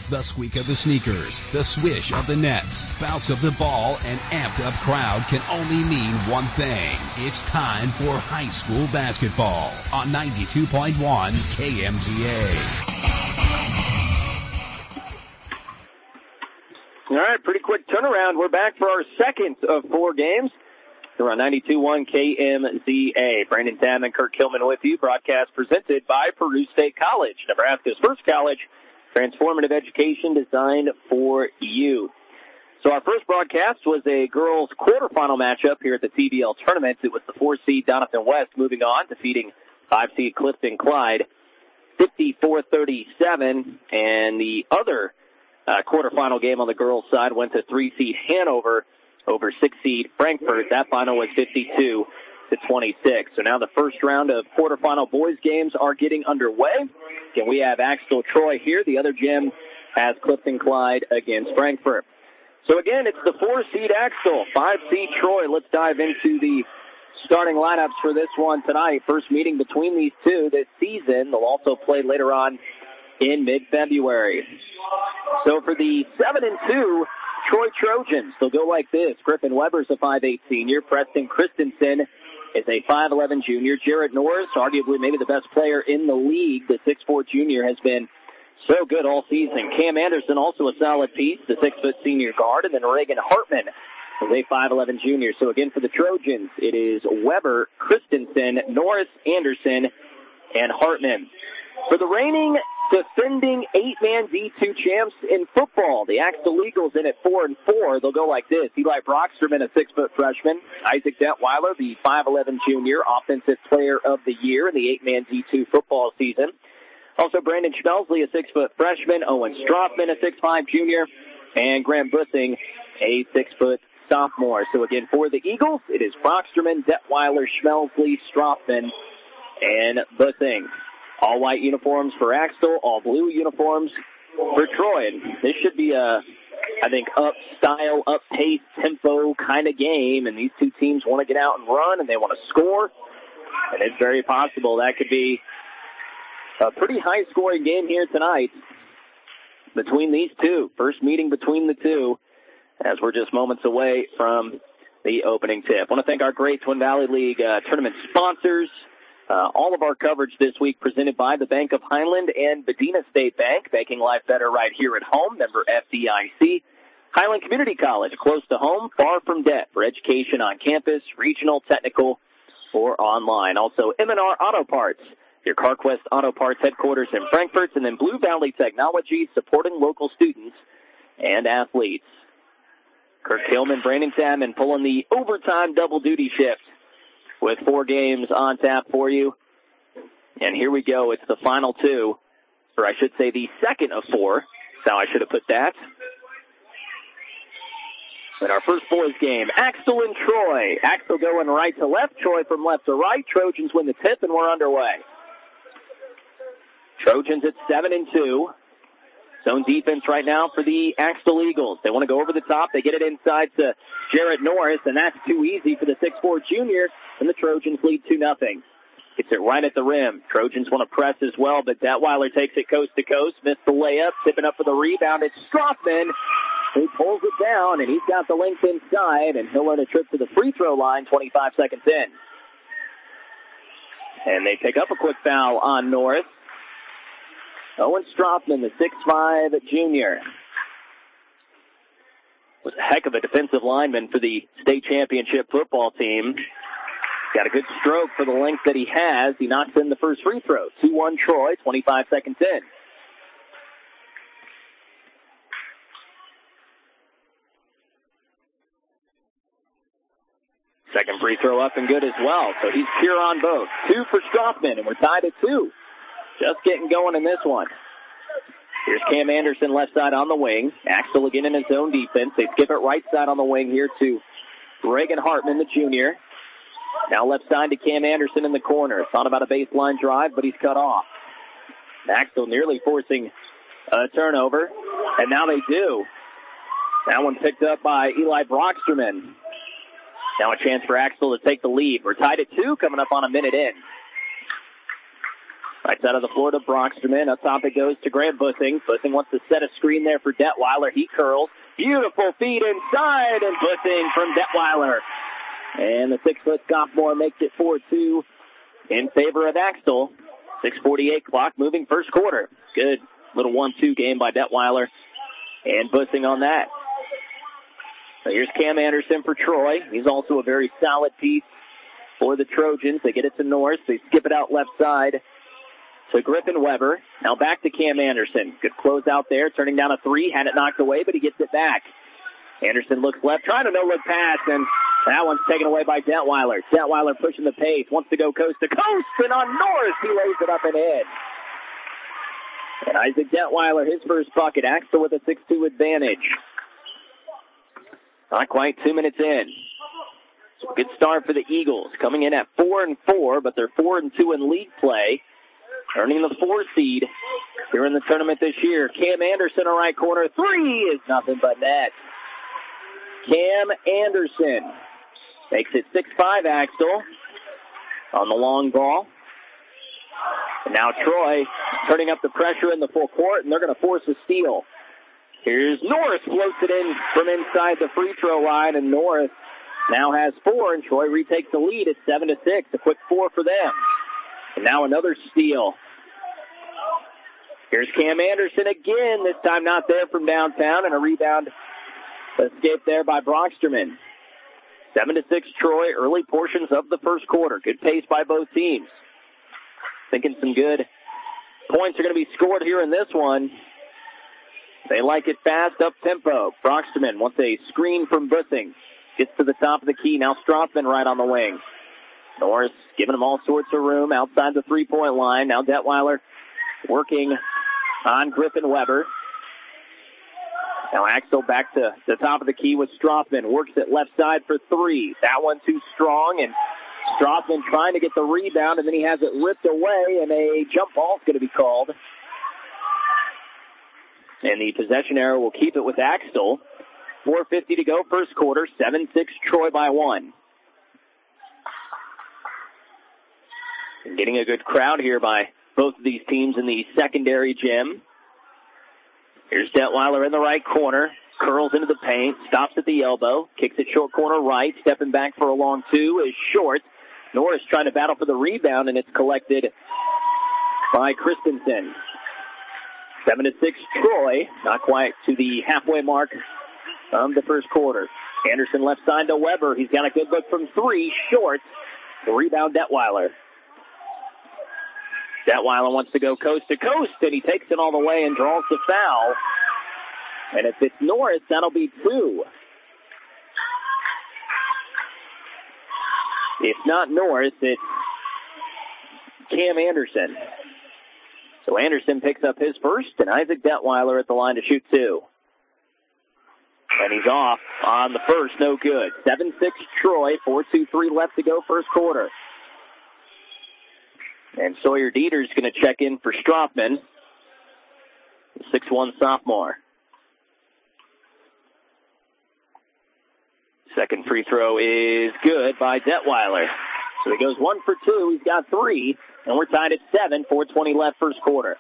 The squeak of the sneakers, the swish of the nets, bounce of the ball, and amped-up crowd can only mean one thing. It's time for high school basketball on 92.1 KMTA. All right, pretty quick turnaround. We're back for our second of four games. We're on 92.1 KMZA. Brandon Tam and Kurt Kilman with you. Broadcast presented by Peru State College, Nebraska's first college. Transformative education designed for you. So our first broadcast was a girls' quarterfinal matchup here at the TBL tournament. It was the 4-seed Doniphan West moving on, defeating 5-seed Clifton Clyde 54-37. And the other quarterfinal game on the girls' side went to 3-seed Hanover over 6-seed Frankfurt. That final was 52-26. So now the first round of quarterfinal boys games are getting underway. Again, we have Axtell Troy here. The other gym has Clifton Clyde against Frankfurt. So again, it's the 4-seed Axtell, 5-seed Troy. Let's dive into the starting lineups for this one tonight. First meeting between these two this season. They'll also play later on in mid-February. So for the 7-2 Troy Trojans, they'll go like this. Griffin Weber's a 5'8 senior. Preston Christensen is a 5'11 junior. Jarrett Norris, arguably maybe the best player in the league. The 6'4 junior has been so good all season. Cam Anderson, also a solid piece, the 6-foot senior guard. And then Reagan Hartman is a 5'11 junior. So again, for the Trojans, it is Weber, Christensen, Norris, Anderson, and Hartman. For the reigning defending 8-man D2 champs in football, the Axtell Eagles in at 4-4. They'll go like this. Eli Brocksterman, a 6-foot freshman. Isaac Detweiler, the 5'11 junior, offensive player of the year in the 8-man D2 football season. Also, Brandon Schmelsley, a 6-foot freshman. Owen Strothman, a 6'5 junior. And Graham Bussing, a 6-foot sophomore. So again, for the Eagles, it is Brocksterman, Detweiler, Schmelsley, Strothman, and Bussing. All white uniforms for Axtell, all blue uniforms for Troy. And this should be a, I think, up-style, up-pace, tempo kind of game. And these two teams want to get out and run, and they want to score. And it's very possible that could be a pretty high-scoring game here tonight between these two. First meeting between the two as we're just moments away from the opening tip. I want to thank our great Twin Valley League tournament sponsors. All of our coverage this week presented by the Bank of Highland and Medina State Bank, making life better right here at home, member FDIC. Highland Community College, close to home, far from debt for education on campus, regional, technical, or online. Also, M&R Auto Parts, your CarQuest Auto Parts headquarters in Frankfort, and then Blue Valley Technology, supporting local students and athletes. Kurt Kilman, Brandon Salmon pulling the overtime double duty shift with 4 games on tap for you. And here we go. It's the final two, or I should say the second of 4. That's how I should have put that. In our first boys game, Axtell and Troy. Axtell going right to left, Troy from left to right. Trojans win the tip, and we're underway. Trojans at 7-2. Zone defense right now for the Axtell Eagles. They want to go over the top. They get it inside to Jarrett Norris, and that's too easy for the 6'4 junior, and the Trojans lead 2-0. Gets it right at the rim. Trojans want to press as well, but Detweiler takes it coast to coast. Missed the layup. Tipping up for the rebound. It's Strothman who pulls it down, and he's got the length inside, and he'll earn a trip to the free throw line 25 seconds in. And they pick up a quick foul on Norris. Owen Strothman, the 6'5 junior, was a heck of a defensive lineman for the state championship football team. Got a good stroke for the length that he has. He knocks in the first free throw. 2-1 Troy, 25 seconds in. Second free throw up and good as well. So he's pure on both. 2 for Strothman, and we're tied at 2. Just getting going in this one. Here's Cam Anderson left side on the wing. Axtell again in his zone defense. They skip it right side on the wing here to Reagan Hartman, the junior. Now left side to Cam Anderson in the corner. Thought about a baseline drive, but he's cut off. Axtell nearly forcing a turnover, and now they do. That one picked up by Eli Brocksterman. Now a chance for Axtell to take the lead. We're tied at 2, coming up on a minute in. Right side of the floor to Broxterman. Up top it goes to Grant Bussing. Bussing wants to set a screen there for Detweiler. He curls. Beautiful feed inside, and Bussing from Detweiler. And the 6-foot sophomore makes it 4-2 in favor of Axtell. 6:48 clock, moving first quarter. Good little 1-2 game by Detweiler and Bussing on that. So here's Cam Anderson for Troy. He's also a very solid piece for the Trojans. They get it to Norris. They skip it out left side to Griffin Weber. Now back to Cam Anderson. Good close out there, turning down a three. Had it knocked away, but he gets it back. Anderson looks left, trying to no-look pass, and that one's taken away by Detweiler. Detweiler pushing the pace, wants to go coast to coast, and on Norris, he lays it up and in. And Isaac Detweiler, his first bucket. Axtell with a 6-2 advantage. Not quite 2 minutes in. So good start for the Eagles, coming in at 4-4, but they're 4-2 in league play, earning the 4 seed here in the tournament this year. Cam Anderson, a right corner, three is nothing but net. Cam Anderson makes it 6-5 Axtell on the long ball. And now Troy turning up the pressure in the full court, and they're going to force a steal. Here's Norris, floats it in from inside the free throw line, and Norris now has 4, and Troy retakes the lead at 7-6. A quick 4 for them. And now another steal. Here's Cam Anderson again, this time not there from downtown, and a rebound escape there by Broxterman. 7-6 Troy, early portions of the first quarter. Good pace by both teams. Thinking some good points are going to be scored here in this one. They like it fast, up-tempo. Broxterman wants a screen from Bussing. Gets to the top of the key. Now Strothman right on the wing. Norris giving him all sorts of room outside the three-point line. Now Detweiler working on Griffin Weber. Now Axtell back to the top of the key with Strothman. Works it left side for three. That one too strong, and Strothman trying to get the rebound, and then he has it ripped away, and a jump ball is going to be called. And the possession error will keep it with Axtell. 4:50 to go, first quarter. 7-6 Troy by 1. And getting a good crowd here by both of these teams in the secondary gym. Here's Detweiler in the right corner. Curls into the paint. Stops at the elbow. Kicks it short corner right. Stepping back for a long two is Short. Norris trying to battle for the rebound, and it's collected by Christensen. 7-6 Troy. Not quite to the halfway mark of the first quarter. Anderson left side to Weber. He's got a good look from three. Short. The rebound Detweiler. Detweiler wants to go coast to coast, and he takes it all the way and draws the foul. And if it's Norris, that'll be 2. If not Norris, it's Cam Anderson. So Anderson picks up his first, and Isaac Detweiler at the line to shoot 2. And he's off on the first, no good. 7-6 Troy, 4:23 left to go, first quarter. And Sawyer Dieter's going to check in for Strothman, the 6'1 sophomore. Second free throw is good by Detweiler. So he goes 1 for 2. He's got 3, and we're tied at 7. 4:20 left, first quarter.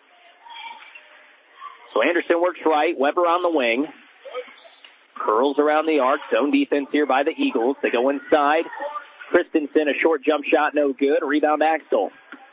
So Anderson works right. Weber on the wing. Curls around the arc. Zone defense here by the Eagles. They go inside. Christensen, a short jump shot, no good. Rebound Axtell.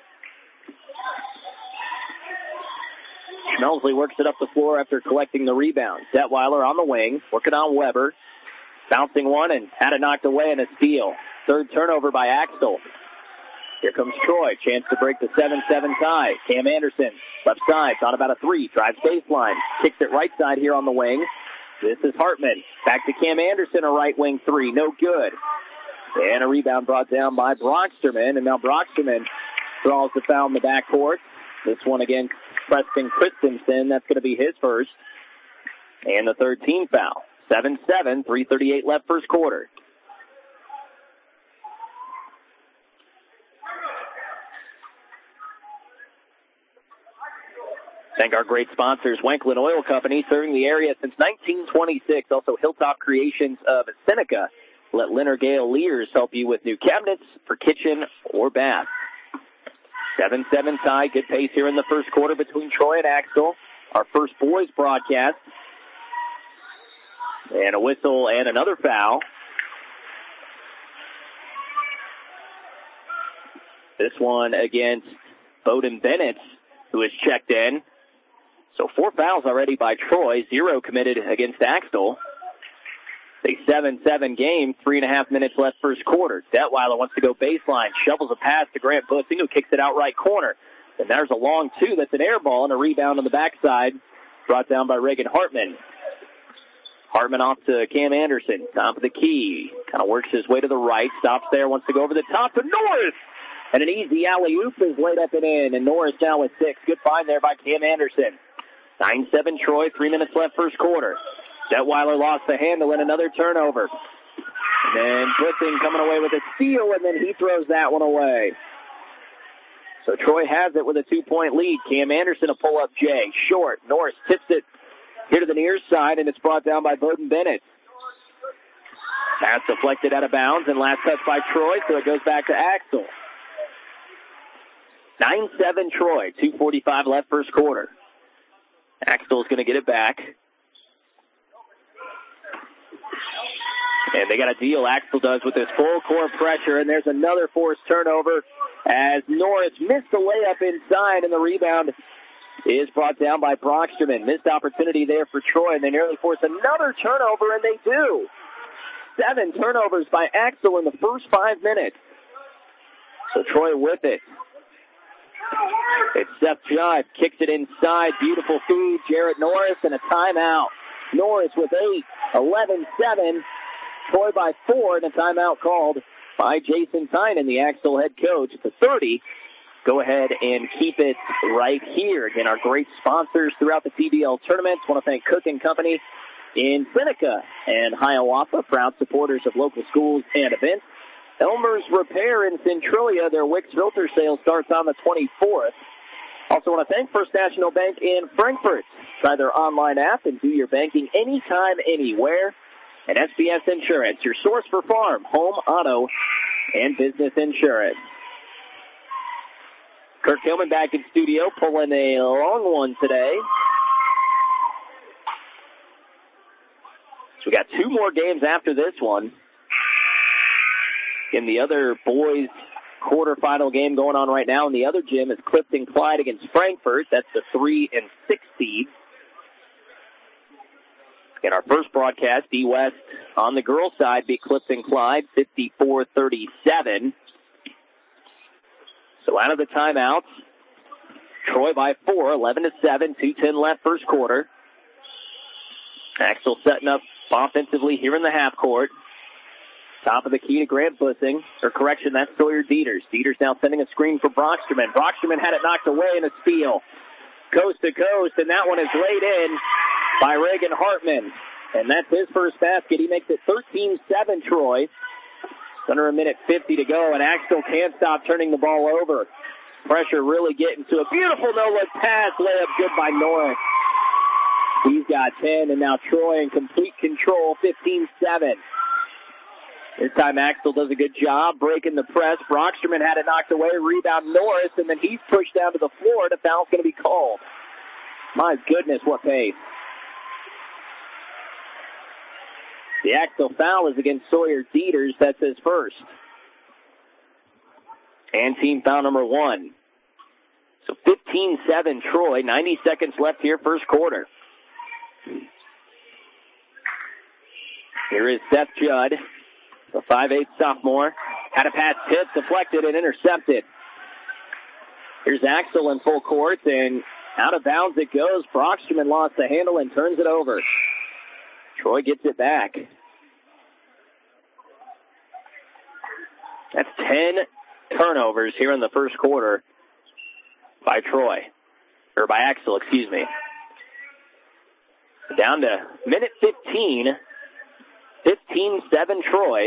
Schmelsley works it up the floor after collecting the rebound. Detweiler on the wing, working on Weber. Bouncing one and had it knocked away in a steal. Third turnover by Axtell. Here comes Troy. Chance to break the 7-7 tie. Cam Anderson, left side, thought about a three. Drives baseline. Kicks it right side here on the wing. This is Hartman. Back to Cam Anderson, a right wing three. No good. And a rebound brought down by Broxterman. And now Broxterman draws the foul in the backcourt. This one again, Preston Christensen. That's going to be his first. And the third team foul. 7-7, 3:38 left first quarter. Thank our great sponsors, Wanklin Oil Company, serving the area since 1926. Also, Hilltop Creations of Seneca. Let Leonard Gale Lears help you with new cabinets for kitchen or bath. 7-7 tie. Good pace here in the first quarter between Troy and Axtell. Our first boys broadcast. And a whistle and another foul. This one against Bowden Bennett, who is checked in. So 4 fouls already by Troy, 0 committed against Axtell. A 7-7 game, 3.5 minutes left first quarter. Detweiler wants to go baseline, shovels a pass to Grant Bussing, who kicks it out right corner. And there's a long two. That's an air ball and a rebound on the backside, brought down by Reagan Hartman. Hartman off to Cam Anderson, top of the key. Kind of works his way to the right, stops there, wants to go over the top to Norris. And an easy alley-oop is laid up and in, and Norris now with 6. Good find there by Cam Anderson. 9-7 Troy, 3 minutes left first quarter. Detweiler lost the handle and another turnover. And then Bussing coming away with a steal, and then he throws that one away. So Troy has it with a 2-point lead. Cam Anderson a pull-up J. Short. Norris tips it here to the near side, and it's brought down by Bowden Bennett. Pass deflected out of bounds, and last touch by Troy, so it goes back to Axtell. 9-7 Troy, 2:45 left first quarter. Axtell's going to get it back. And they got a deal, Axtell does, with this full court pressure, and there's another forced turnover as Norris missed the layup inside, and the rebound is brought down by Brocksterman. Missed opportunity there for Troy, and they nearly force another turnover, and they do. 7 turnovers by Axtell in the first 5 minutes. So Troy with it. It's Seth Judd, kicks it inside, beautiful feed, Jarrett Norris, and a timeout. Norris with 8, 11-7. Troy by 4, and a timeout called by Jason Tynan, the Axtell head coach. It's a 30. Go ahead and keep it right here. Again, our great sponsors throughout the TBL tournaments. Want to thank Cook & Company in Seneca and Hiawatha, proud supporters of local schools and events. Elmer's Repair in Centralia, their Wicks filter sale starts on the 24th. Also want to thank First National Bank in Frankfort. Try their online app and do your banking anytime, anywhere. And SBS Insurance, your source for farm, home, auto, and business insurance. Kirk Hillman back in studio, pulling a long one today. So we got 2 more games after this one. In the other boys' quarterfinal game going on right now in the other gym is Clifton Clyde against Frankfort. That's the 3 and 6 seed. In our first broadcast, D-West on the girls' side beat Clifton Clyde 54-37. So out of the timeouts, Troy by 4, 11-7, 2:10 left first quarter. Axtell setting up offensively here in the half court. Top of the key to Grant Bussing. Or correction, that's Sawyer Dieters. Dieters now sending a screen for Brocksterman. Brocksterman had it knocked away in a steal. Coast to coast, and that one is laid in by Reagan Hartman. And that's his first basket. He makes it 13-7 Troy. Under a minute 50 to go, and Axtell can't stop turning the ball over. Pressure really getting to a beautiful no-look pass. Layup good by Norris. He's got 10, and now Troy in complete control, 15-7. This time Axtell does a good job breaking the press. Brocksterman had it knocked away, rebound Norris, and then he's pushed down to the floor, and a foul's going to be called. My goodness, what pace. The Axtell foul is against Sawyer Dieters. That's his first. And team foul number 1. So 15-7 Troy, 90 seconds left here, first quarter. Here is Seth Judd, the 5'8" sophomore. Had a pass tipped, deflected, and intercepted. Here's Axtell in full court, and out of bounds it goes. Brocksterman lost the handle and turns it over. Troy gets it back. That's 10 turnovers here in the first quarter by Troy. Or by Axtell, excuse me. Down to minute 15. 15-7 Troy.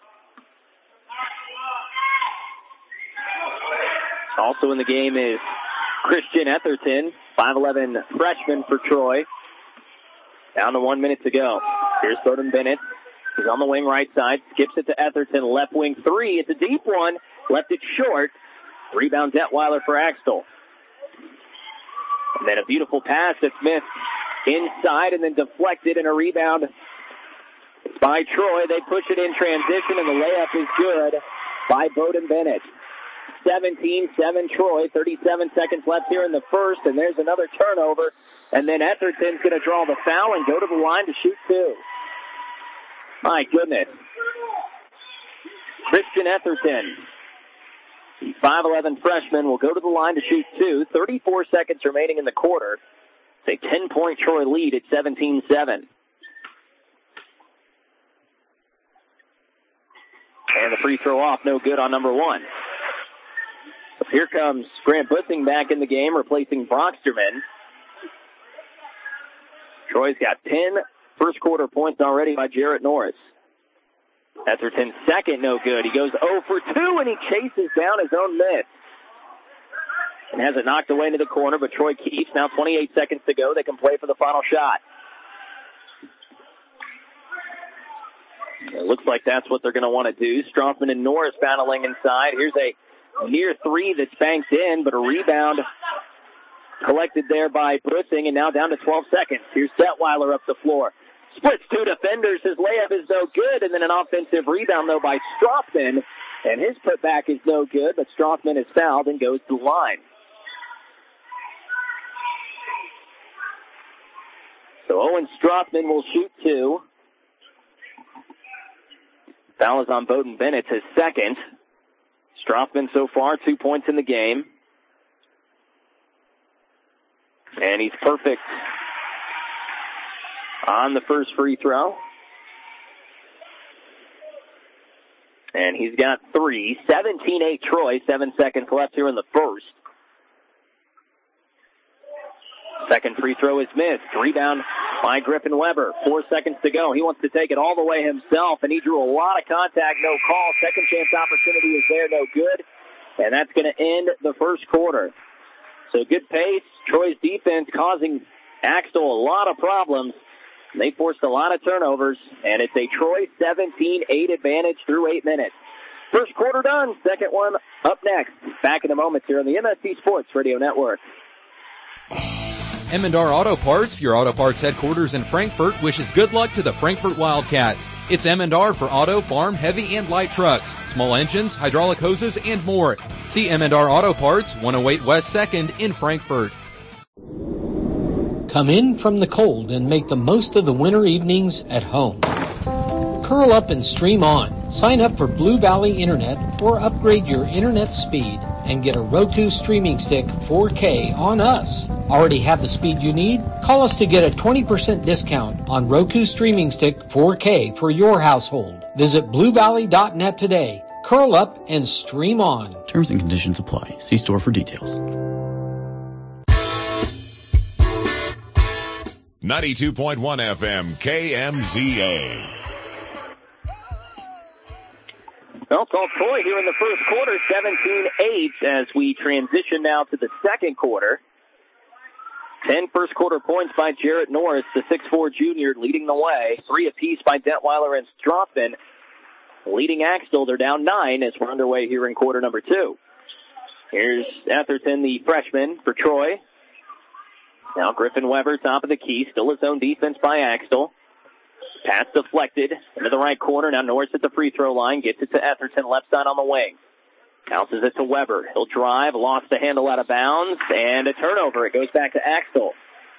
Also in the game is Christian Etherton, 5'11" freshman for Troy. Down to 1 minute to go. Here's Bowden Bennett. He's on the wing right side. Skips it to Etherton. Left wing 3. It's a deep one. Left it short. Rebound Detweiler for Axtell. And then a beautiful pass to Smith inside and then deflected, and a rebound by Troy. They push it in transition, and the layup is good by Bowden Bennett. 17-7 Troy, 37 seconds left here in the first, and there's another turnover. And then Etherton's going to draw the foul and go to the line to shoot two. My goodness. Christian Etherton, the 5'11 freshman, will go to the line to shoot two. 34 seconds remaining in the quarter. It's a 10-point Troy lead at 17-7. And the free throw off, no good on number one. So here comes Grant Bussing back in the game, replacing Brocksterman. Troy's got 10 first quarter points already by Jarrett Norris. Etherton's second, no good. He goes 0 for 2, and he chases down his own miss. And has it knocked away into the corner, but Troy keeps. Now 28 seconds to go. They can play for the final shot. It looks like that's what they're going to want to do. Strothman and Norris battling inside. Here's a near three that's banked in, but a rebound collected there by Bussing, and now down to 12 seconds. Here's Detweiler up the floor. Splits two defenders. His layup is no good, and then an offensive rebound, though, by Strothman, and his putback is no good, but Strothman is fouled and goes to the line. So Owen Strothman will shoot two. Foul is on Bowden Bennett, his second. Strothman so far 2 points in the game. And he's perfect on the first free throw. And he's got three. 17-8 Troy, 7 seconds left here in the first. Second free throw is missed. Rebound by Griffin Weber. 4 seconds to go. He wants to take it all the way himself, and he drew a lot of contact, no call. Second chance opportunity is there, no good. And that's going to end the first quarter. So good pace. Troy's defense causing Axtell a lot of problems. They forced a lot of turnovers, and it's a Troy 17-8 advantage through 8 minutes. First quarter done. Second one up next. Back in a moment here on the MSC Sports Radio Network. Emendar Auto Parts, your auto parts headquarters in Frankfort, wishes good luck to the Frankfort Wildcats. It's Emendar for auto, farm, heavy, and light trucks, small engines, hydraulic hoses, and more. See Emendar Auto Parts, 108 West 2nd in Frankfort. Come in from the cold and make the most of the winter evenings at home. Curl up and stream on. Sign up for Blue Valley Internet or upgrade your internet speed and get a Roku streaming stick 4K on us. Already have the speed you need? Call us to get a 20% discount on Roku Streaming Stick 4K for your household. Visit BlueValley.net today. Curl up and stream on. Terms and conditions apply. See store for details. 92.1 FM, KMZA. Well, it's all Troy here in the first quarter, 17-8, as we transition now to the second quarter. 10 first quarter points by Jarrett Norris, the 6'4 junior, leading the way. 3 apiece by Detweiler and Strothman. Leading Axtell, they're down 9 as we're underway here in quarter number 2. Here's Etherton, the freshman for Troy. Now Griffin Weber, top of the key, still his own defense by Axtell. Pass deflected into the right corner. Now Norris at the free throw line, gets it to Etherton, left side on the wing. Bounces it to Weber. He'll drive, lost the handle out of bounds, and a turnover. It goes back to Axtell.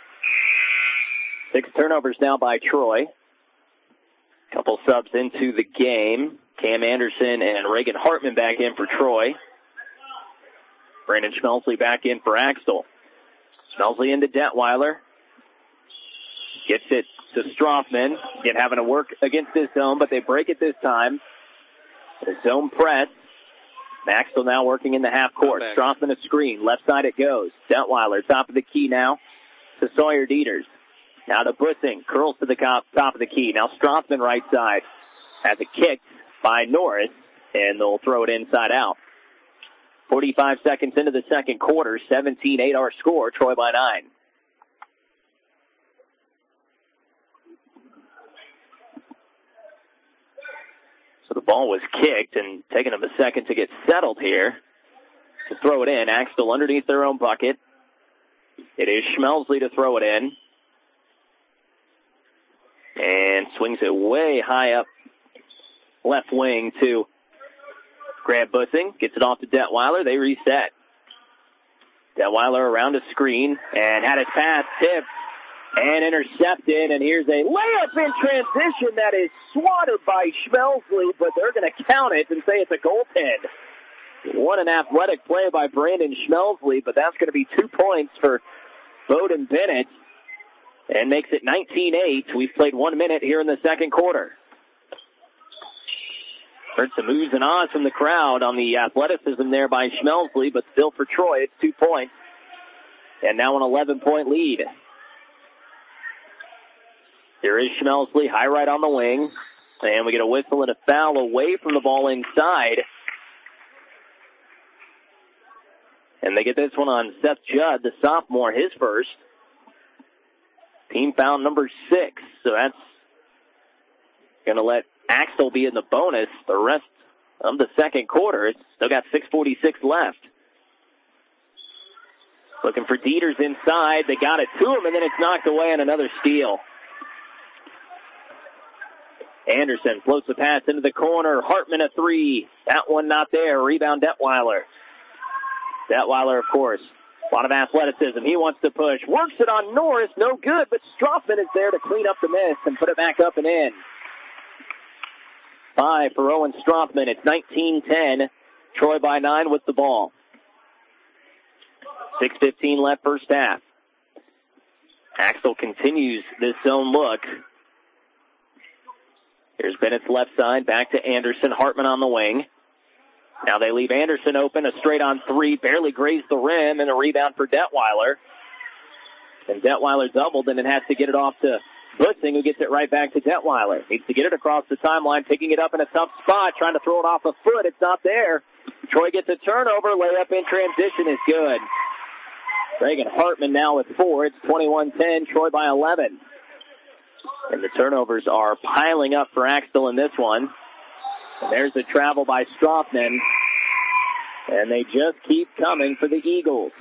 6 turnovers now by Troy. Couple subs into the game. Cam Anderson and Reagan Hartman back in for Troy. Brandon Schmelsley back in for Axtell. Schmelsley into Detweiler. Gets it to Strothman. Again, having to work against this zone, but they break it this time. The zone press. Axtell now working in the half court. Strothman a screen. Left side it goes. Detweiler, top of the key now to Sawyer Dieters. Now to Bussing. Curls to the top of the key. Now Strothman right side. Has it kicked by Norris, and they'll throw it inside out. 45 seconds into the second quarter. 17-8 our score. Troy by 9. So the ball was kicked, and taking them a second to get settled here. to throw it in. Axtell underneath their own bucket. It is Schmelzley to throw it in. And swings it way high up left wing to Grant Bussing. Gets it off to Detweiler. They reset. Detweiler around a screen and had his pass tipped and intercepted. And here's a layup in transition that is swatted by Schmelzley, but they're going to count it and say it's a goaltend. What an athletic play by Brandon Schmelzley, but that's going to be 2 points for Bowden Bennett and makes it 19-8. We've played 1 minute here in the second quarter. Heard some oohs and ahs from the crowd on the athleticism there by Schmelzley, but still for Troy, it's 2 points. And now an 11-point lead. There is Schmelzley, high right on the wing. And we get a whistle and a foul away from the ball inside. And they get this one on Seth Judd, the sophomore, his first. Team foul number 6. So that's going to let Axtell be in the bonus the rest of the second quarter. It's still got 6:46 left. Looking for Dieters inside. They got it to him, and then it's knocked away on another steal. Anderson floats the pass into the corner. Hartman a three. That one not there. Rebound Detweiler. Detweiler, of course, a lot of athleticism. He wants to push. Works it on Norris. No good, but Strothman is there to clean up the miss and put it back up and in. 5 for Owen Strothman. It's 19-10. Troy by 9 with the ball. 6:15 left first half. Axtell continues this zone look. Here's Bennett's left side. Back to Anderson. Hartman on the wing. Now they leave Anderson open. A straight on three. Barely grazed the rim. And a rebound for Detweiler. And Detweiler doubled and then has to get it off to Bussing, who gets it right back to Detweiler. Needs to get it across the timeline. Picking it up in a tough spot. Trying to throw it off a foot. It's not there. Troy gets a turnover. Layup in transition is good. Reagan Hartman now with 4. It's 21-10. Troy by 11. And the turnovers are piling up for Axtell in this one. And there's a travel by Strothman. And they just keep coming for the Eagles.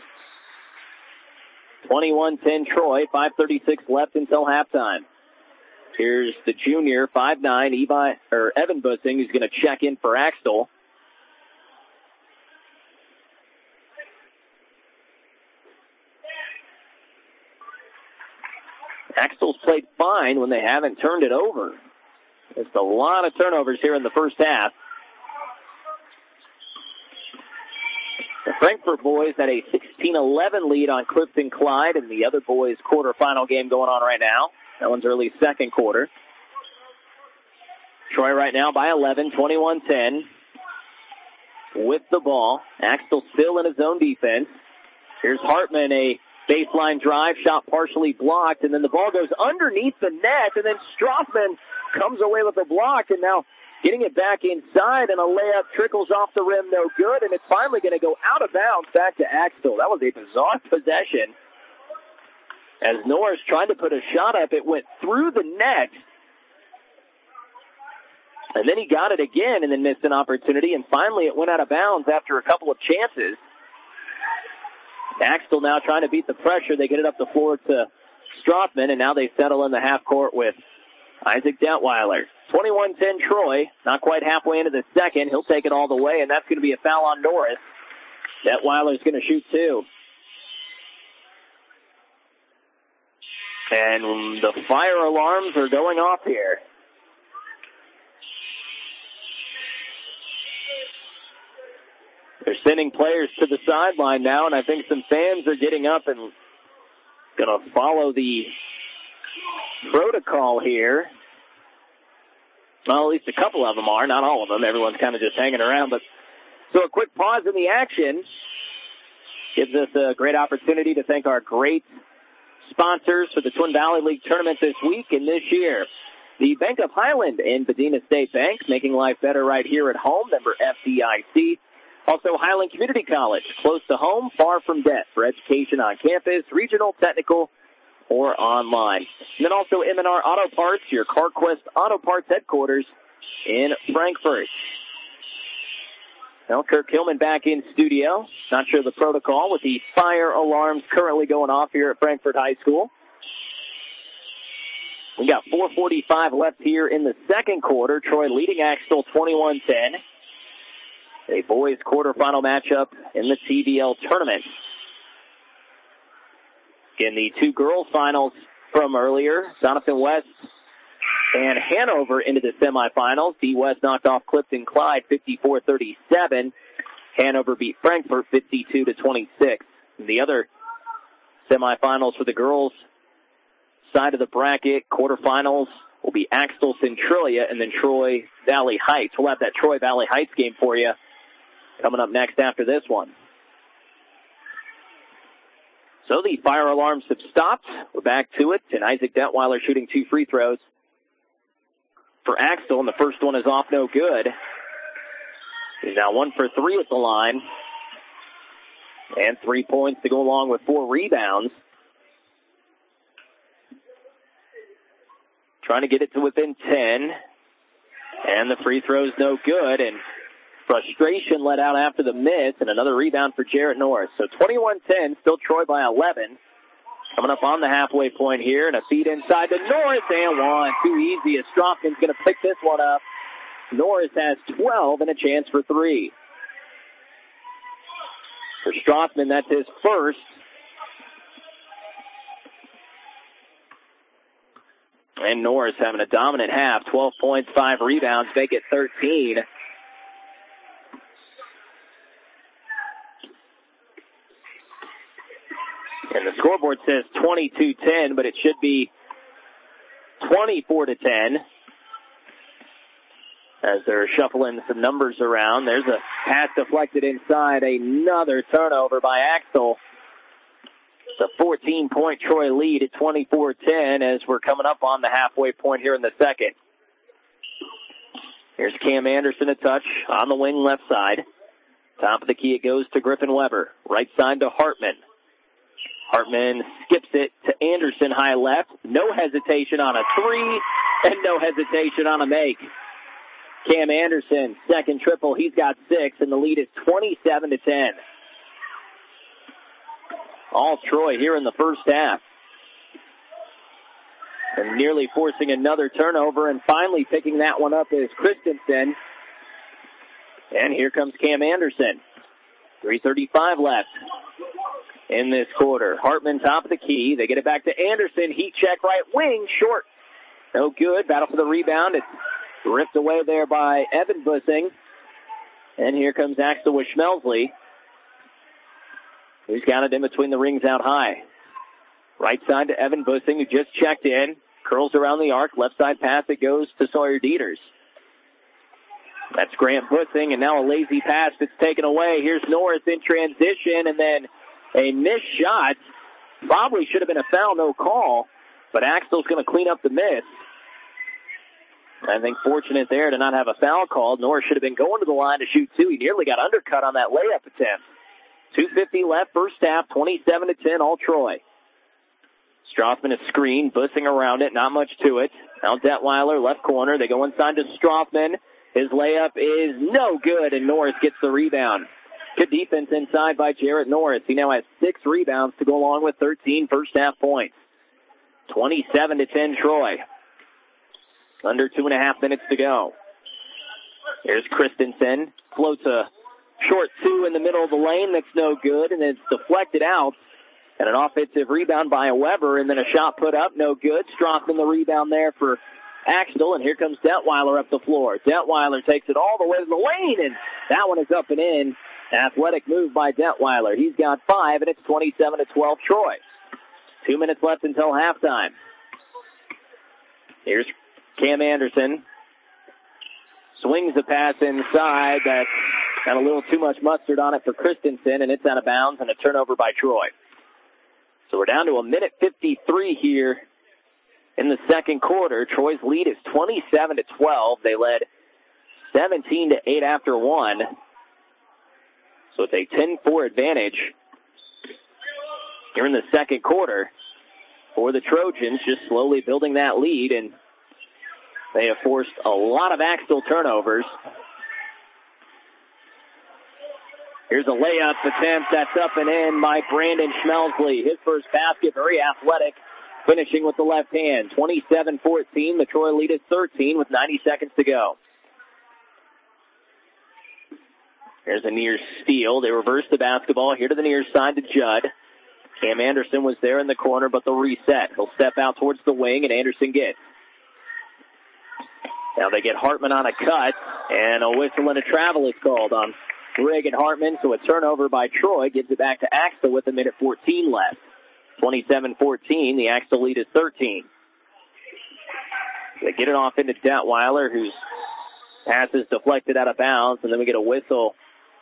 21-10 Troy. 5:36 left until halftime. Here's the junior, 5'9", Evan Bussing, who's going to check in for Axtell. Axtell's played fine when they haven't turned it over. It's a lot of turnovers here in the first half. The Frankfort boys had a 16-11 lead on Clifton Clyde in the other boys' quarterfinal game going on right now. That one's early second quarter. Troy right now by 11, 21-10. With the ball. Axtell still in his own defense. Here's Hartman, a baseline drive, shot partially blocked, and then the ball goes underneath the net, and then Strothman comes away with a block, and now getting it back inside, and a layup trickles off the rim, no good, and it's finally going to go out of bounds back to Axtell. That was a bizarre possession. As Norris tried to put a shot up, it went through the net, and then he got it again and then missed an opportunity, and finally it went out of bounds after a couple of chances. Axtell now trying to beat the pressure. They get it up the floor to Strothman, and now they settle in the half court with Isaac Detweiler. 21-10 Troy, not quite halfway into the second. He'll take it all the way, and that's going to be a foul on Norris. Detweiler's going to shoot 2. And the fire alarms are going off here. They're sending players to the sideline now, and I think some fans are getting up and going to follow the protocol here. Well, at least a couple of them are, not all of them. Everyone's kind of just hanging around. But so a quick pause in the action gives us a great opportunity to thank our great sponsors for the Twin Valley League tournament this week and this year. The Bank of Highland and Medina State Bank, making life better right here at home, member FDIC. Also, Highland Community College, close to home, far from debt, for education on campus, regional, technical, or online. And then also M&R Auto Parts, your CarQuest Auto Parts headquarters in Frankfort. Well, Kirk Hillman back in studio. Not sure the protocol with the fire alarms currently going off here at Frankfort High School. We got 4:45 left here in the second quarter. Troy leading Axtell 21-10. A boys quarterfinal matchup in the TBL tournament. In the two girls finals from earlier, Doniphan West and Hanover into the semifinals. D. West knocked off Clifton Clyde 54-37. Hanover beat Frankfort 52-26. The other semifinals for the girls side of the bracket, quarterfinals, will be Axtell Centralia and then Troy Valley Heights. We'll have that Troy Valley Heights game for you coming up next after this one. So the fire alarms have stopped. We're back to it, and Isaac Detweiler shooting 2 free throws for Axtell, and the first one is off no good. He's now 1 for 3 at the line, and 3 points to go along with 4 rebounds. Trying to get it to within 10, and the free throw's no good, and frustration let out after the miss, and another rebound for Jarrett Norris. So 21-10, still Troy by 11. Coming up on the halfway point here, and a feed inside to Norris, and one. Too easy, as Strothman's going to pick this one up. Norris has 12 and a chance for 3. For Strothman, that's his first. And Norris having a dominant half, 12 points, 5 rebounds, make it 13. And the scoreboard says 22-10, but it should be 24-10. As they're shuffling some numbers around, there's a pass deflected inside, another turnover by Axtell. It's a 14-point Troy lead at 24-10 as we're coming up on the halfway point here in the second. Here's Cam Anderson a touch on the wing left side. Top of the key, it goes to Griffin Weber. Right side to Hartman. Hartman skips it to Anderson, high left. No hesitation on a 3 and no hesitation on a make. Cam Anderson, second triple. He's got 6, and the lead is 27-10. All Troy here in the first half. And nearly forcing another turnover, and finally picking that one up is Christensen. And here comes Cam Anderson. 3:35 left in this quarter. Hartman top of the key. They get it back to Anderson. Heat check right wing. Short. No good. Battle for the rebound. It's ripped away there by Evan Bussing. And here comes Axtell with Schmelsley. He's got it in between the rings out high. Right side to Evan Bussing, who just checked in. Curls around the arc. Left side pass. It goes to Sawyer Dieters. That's Grant Bussing, and now a lazy pass that's taken away. Here's Norris in transition, and then a missed shot. Probably should have been a foul, no call, but Axtell's going to clean up the miss. I think fortunate there to not have a foul called. Norris should have been going to the line to shoot 2. He nearly got undercut on that layup attempt. 2:50 left, first half, 27-10, all Troy. Strothman is screened, Bussing around it, not much to it. Now Detweiler, left corner. They go inside to Strothman. His layup is no good, and Norris gets the rebound. Good defense inside by Jarrett Norris. He now has 6 rebounds to go along with 13 first-half points. 27-10 Troy. Under 2.5 minutes to go. Here's Christensen. Floats a short 2 in the middle of the lane. That's no good, and it's deflected out. And an offensive rebound by Weber, and then a shot put up, no good. Strothman the rebound there for Axtell, and here comes Detweiler up the floor. Detweiler takes it all the way to the lane, and that one is up and in. Athletic move by Detweiler. He's got 5, and it's 27-12 Troy. 2 minutes left until halftime. Here's Cam Anderson. Swings the pass inside. That's got a little too much mustard on it for Christensen, and it's out of bounds, and a turnover by Troy. So we're down to 1:53 here in the second quarter. Troy's lead is 27-12. They led 17-8 after 1. So it's a 10-4 advantage here in the second quarter for the Trojans, just slowly building that lead, and they have forced a lot of Axtell turnovers. Here's a layup attempt that's up and in by Brandon Schmelsley. His first basket, very athletic, finishing with the left hand. 27-14. The Troy lead is 13 with 90 seconds to go. There's a near steal. They reverse the basketball here to the near side to Judd. Cam Anderson was there in the corner, but they'll reset. He'll step out towards the wing, and Anderson gets. Now they get Hartman on a cut, and a whistle and a travel is called on Reagan Hartman, so a turnover by Troy gives it back to Axtell with 1:14 left. 27-14, the Axtell lead is 13. They get it off into Detweiler, whose pass is deflected out of bounds, and then we get a whistle.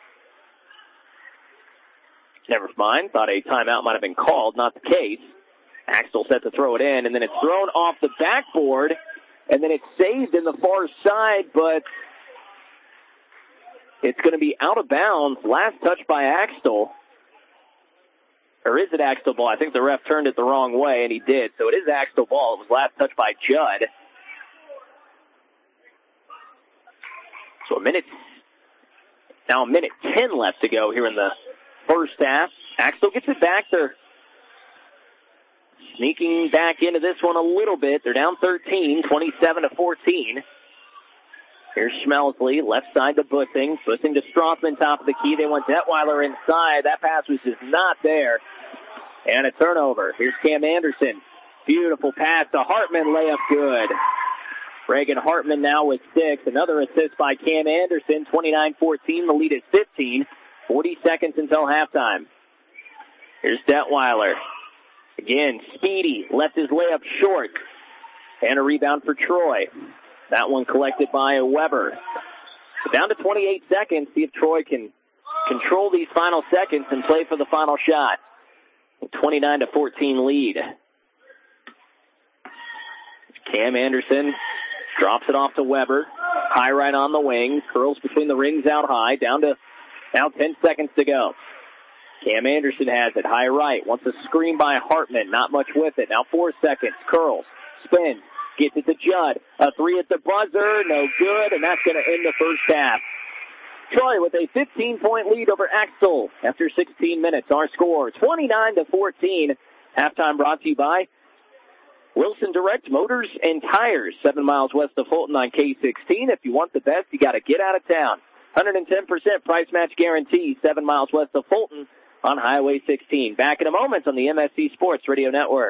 Never mind, thought a timeout might have been called, not the case. Axtell set to throw it in, and then it's thrown off the backboard, and then it's saved in the far side, but it's going to be out of bounds. Last touch by Axtell. Or is it Axtell ball? I think the ref turned it the wrong way, and he did. So it is Axtell ball. It was last touch by Judd. So a minute 10 left to go here in the first half. Axtell gets it back. They're sneaking back into this one a little bit. They're down 13, 27-14. Here's Schmelsley, left side to Bussing. Bussing to Strothman, top of the key. They want Detweiler inside. That pass was just not there. And a turnover. Here's Cam Anderson. Beautiful pass to Hartman. Layup good. Reagan Hartman now with 6. Another assist by Cam Anderson. 29-14. The lead is 15. 40 seconds until halftime. Here's Detweiler. Again, speedy. Left his layup short. And a rebound for Troy. That one collected by Weber. So down to 28 seconds. See if Troy can control these final seconds and play for the final shot. 29-14 lead. Cam Anderson drops it off to Weber. High right on the wing. Curls between the rings out high. Down to now 10 seconds to go. Cam Anderson has it. High right. Wants a screen by Hartman. Not much with it. Now 4 seconds. Curls. Spins. Gets it to Judd. A three at the buzzer. No good. And that's going to end the first half. Troy with a 15-point lead over Axtell after 16 minutes. Our score, 29-14. Halftime brought to you by Wilson Direct Motors and Tires, 7 miles west of Fulton on K16. If you want the best, you got to get out of town. 110% price match guarantee, 7 miles west of Fulton on Highway 16. Back in a moment on the MSC Sports Radio Network.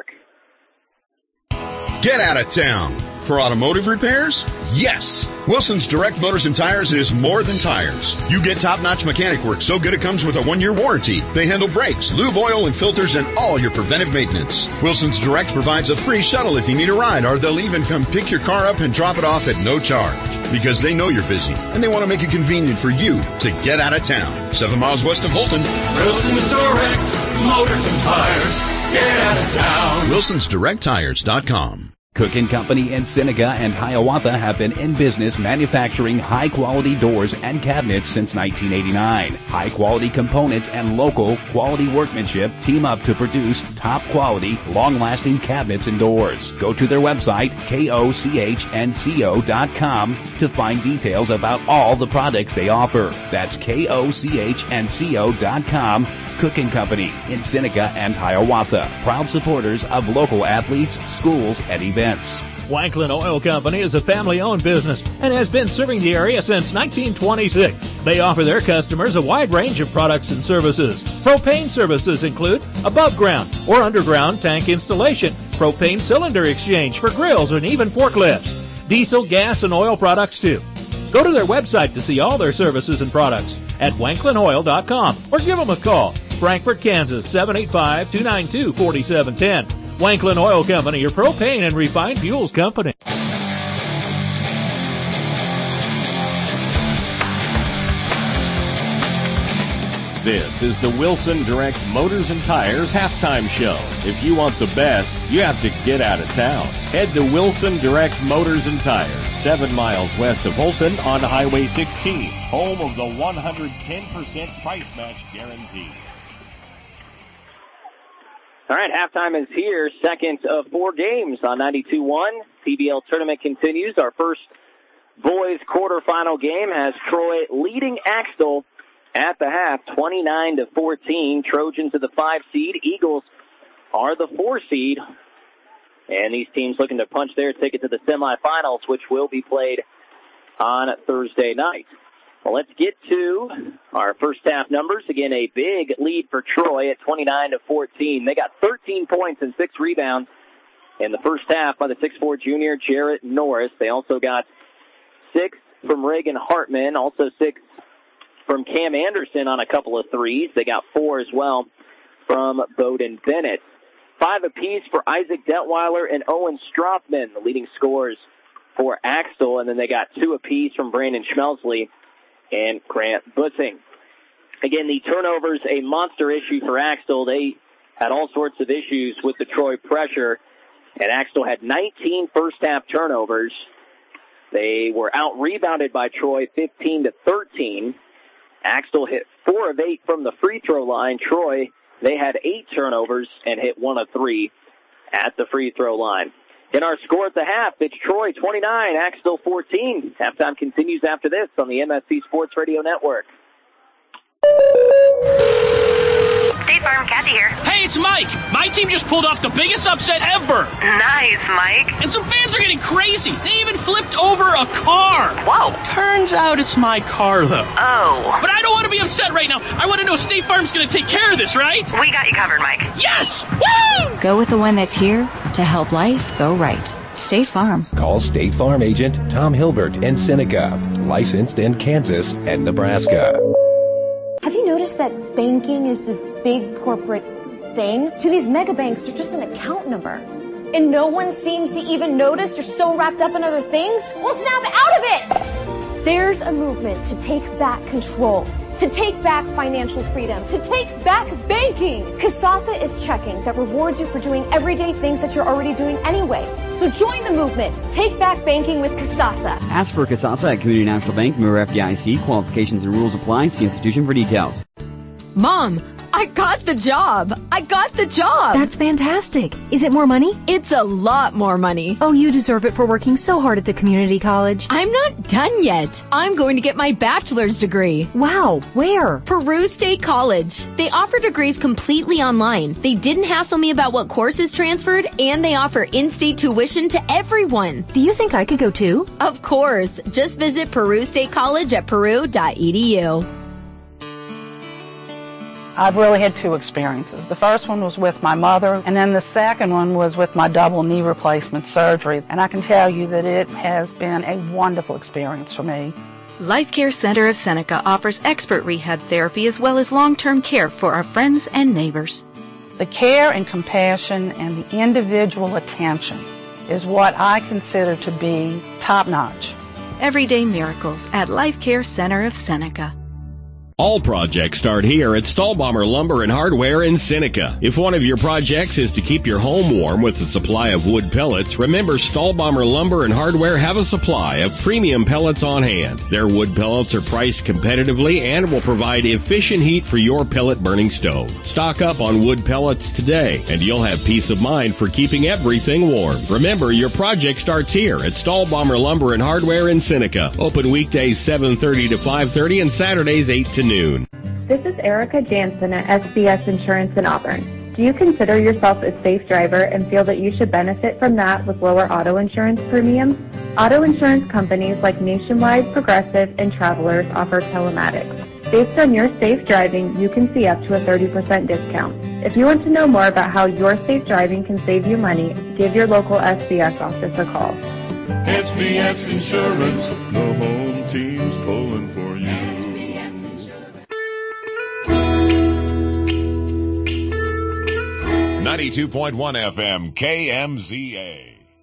Get out of town. For automotive repairs? Yes. Wilson's Direct Motors and Tires is more than tires. You get top-notch mechanic work so good it comes with a 1-year warranty. They handle brakes, lube oil, and filters, and all your preventive maintenance. Wilson's Direct provides a free shuttle if you need a ride, or they'll even come pick your car up and drop it off at no charge. Because they know you're busy, and they want to make it convenient for you to get out of town. 7 miles west of Fulton. Wilson's Direct Motors and Tires. Get out of town. Wilson'sDirectTires.com. Cook & Company in Seneca and Hiawatha have been in business manufacturing high-quality doors and cabinets since 1989. High-quality components and local quality workmanship team up to produce top-quality, long-lasting cabinets and doors. Go to their website, KOCHNCO.com, to find details about all the products they offer. That's KOCHNCO.com. Cook & Company in Seneca and Hiawatha, proud supporters of local athletes, schools, and events. Wanklin Oil Company is a family-owned business and has been serving the area since 1926. They offer their customers a wide range of products and services. Propane services include above-ground or underground tank installation, propane cylinder exchange for grills and even forklifts, diesel, gas, and oil products too. Go to their website to see all their services and products at wanklinoil.com or give them a call. Frankfort, Kansas, 785-292-4710. Wanklin Oil Company, your propane and refined fuels company. This is the Wilson Direct Motors and Tires halftime show. If you want the best, you have to get out of town. Head to Wilson Direct Motors and Tires, 7 miles west of Fulton on Highway 16, home of the 110% price match guarantee. All right, halftime is here. Second of 4 games on 92.1. PBL tournament continues. Our first boys quarterfinal game has Troy leading Axtell at the half, 29-14. Trojans are the 5 seed. Eagles are the 4 seed. And these teams looking to punch their ticket to the semifinals, which will be played on Thursday night. Well, let's get to our first half numbers. Again, a big lead for Troy at 29-14. They got 13 points and 6 rebounds in the first half by the 6'4 junior Jarrett Norris. They also got 6 from Reagan Hartman, also 6 from Cam Anderson on a couple of threes. They got 4 as well from Bowden Bennett. 5 apiece for Isaac Detweiler and Owen Strothman, the leading scorers for Axtell. And then they got 2 apiece from Brandon Schmelsley and Grant Bussing. Again, the turnovers, a monster issue for Axtell. They had all sorts of issues with the Troy pressure, and Axtell had 19 first-half turnovers. They were out-rebounded by Troy 15-13. Axtell hit 4 of 8 from the free throw line. Troy, they had 8 turnovers and hit 1 of 3 at the free throw line. In our score at the half, it's Troy 29, Axtell 14. Halftime continues after this on the MSC Sports Radio Network. State Farm, Kathy here. Hey, it's Mike. My team just pulled off the biggest upset ever. Nice, Mike. And some fans are getting crazy. They even flipped over a car. Whoa. Turns out it's my car, though. Oh. But I don't want to be upset right now. I want to know State Farm's going to take care of this, right? We got you covered, Mike. Yes! Woo! Go with the one that's here to help life go right. State Farm. Call State Farm agent Tom Hilbert in Seneca, licensed in Kansas and Nebraska. Have you noticed that banking is this big corporate thing? To these mega banks, they're just an account number. And no one seems to even notice you're so wrapped up in other things. Well, snap out of it! There's a movement to take back control, to take back financial freedom, to take back banking. Kasasa is checking that rewards you for doing everyday things that you're already doing anyway. So join the movement. Take back banking with Kasasa. Ask for Kasasa at Community National Bank, member FDIC. Qualifications and rules apply. See institution for details. Mom, I got the job. That's fantastic. Is it more money? It's a lot more money. Oh, you deserve it for working so hard at the community college. I'm not done yet. I'm going to get my bachelor's degree. Wow, where? Peru State College. They offer degrees completely online. They didn't hassle me about what courses transferred, and they offer in-state tuition to everyone. Do you think I could go too? Of course. Just visit Peru State College at peru.edu. I've really had 2 experiences. The first one was with my mother, and then the second one was with my double knee replacement surgery. And I can tell you that it has been a wonderful experience for me. Life Care Center of Seneca offers expert rehab therapy as well as long-term care for our friends and neighbors. The care and compassion and the individual attention is what I consider to be top-notch. Everyday miracles at Life Care Center of Seneca. All projects start here at Stahlbommer Lumber and Hardware in Seneca. If one of your projects is to keep your home warm with a supply of wood pellets, remember Stahlbommer Lumber and Hardware have a supply of premium pellets on hand. Their wood pellets are priced competitively and will provide efficient heat for your pellet burning stove. Stock up on wood pellets today, and you'll have peace of mind for keeping everything warm. Remember, your project starts here at Stahlbommer Lumber and Hardware in Seneca. Open weekdays 7:30 to 5:30 and Saturdays 8 to noon. This is Erica Jansen at SBS Insurance in Auburn. Do you consider yourself a safe driver and feel that you should benefit from that with lower auto insurance premiums? Auto insurance companies like Nationwide, Progressive, and Travelers offer telematics. Based on your safe driving, you can see up to a 30% discount. If you want to know more about how your safe driving can save you money, give your local SBS office a call. SBS Insurance, the home team's pulling for you. 92.1 FM, KMZA.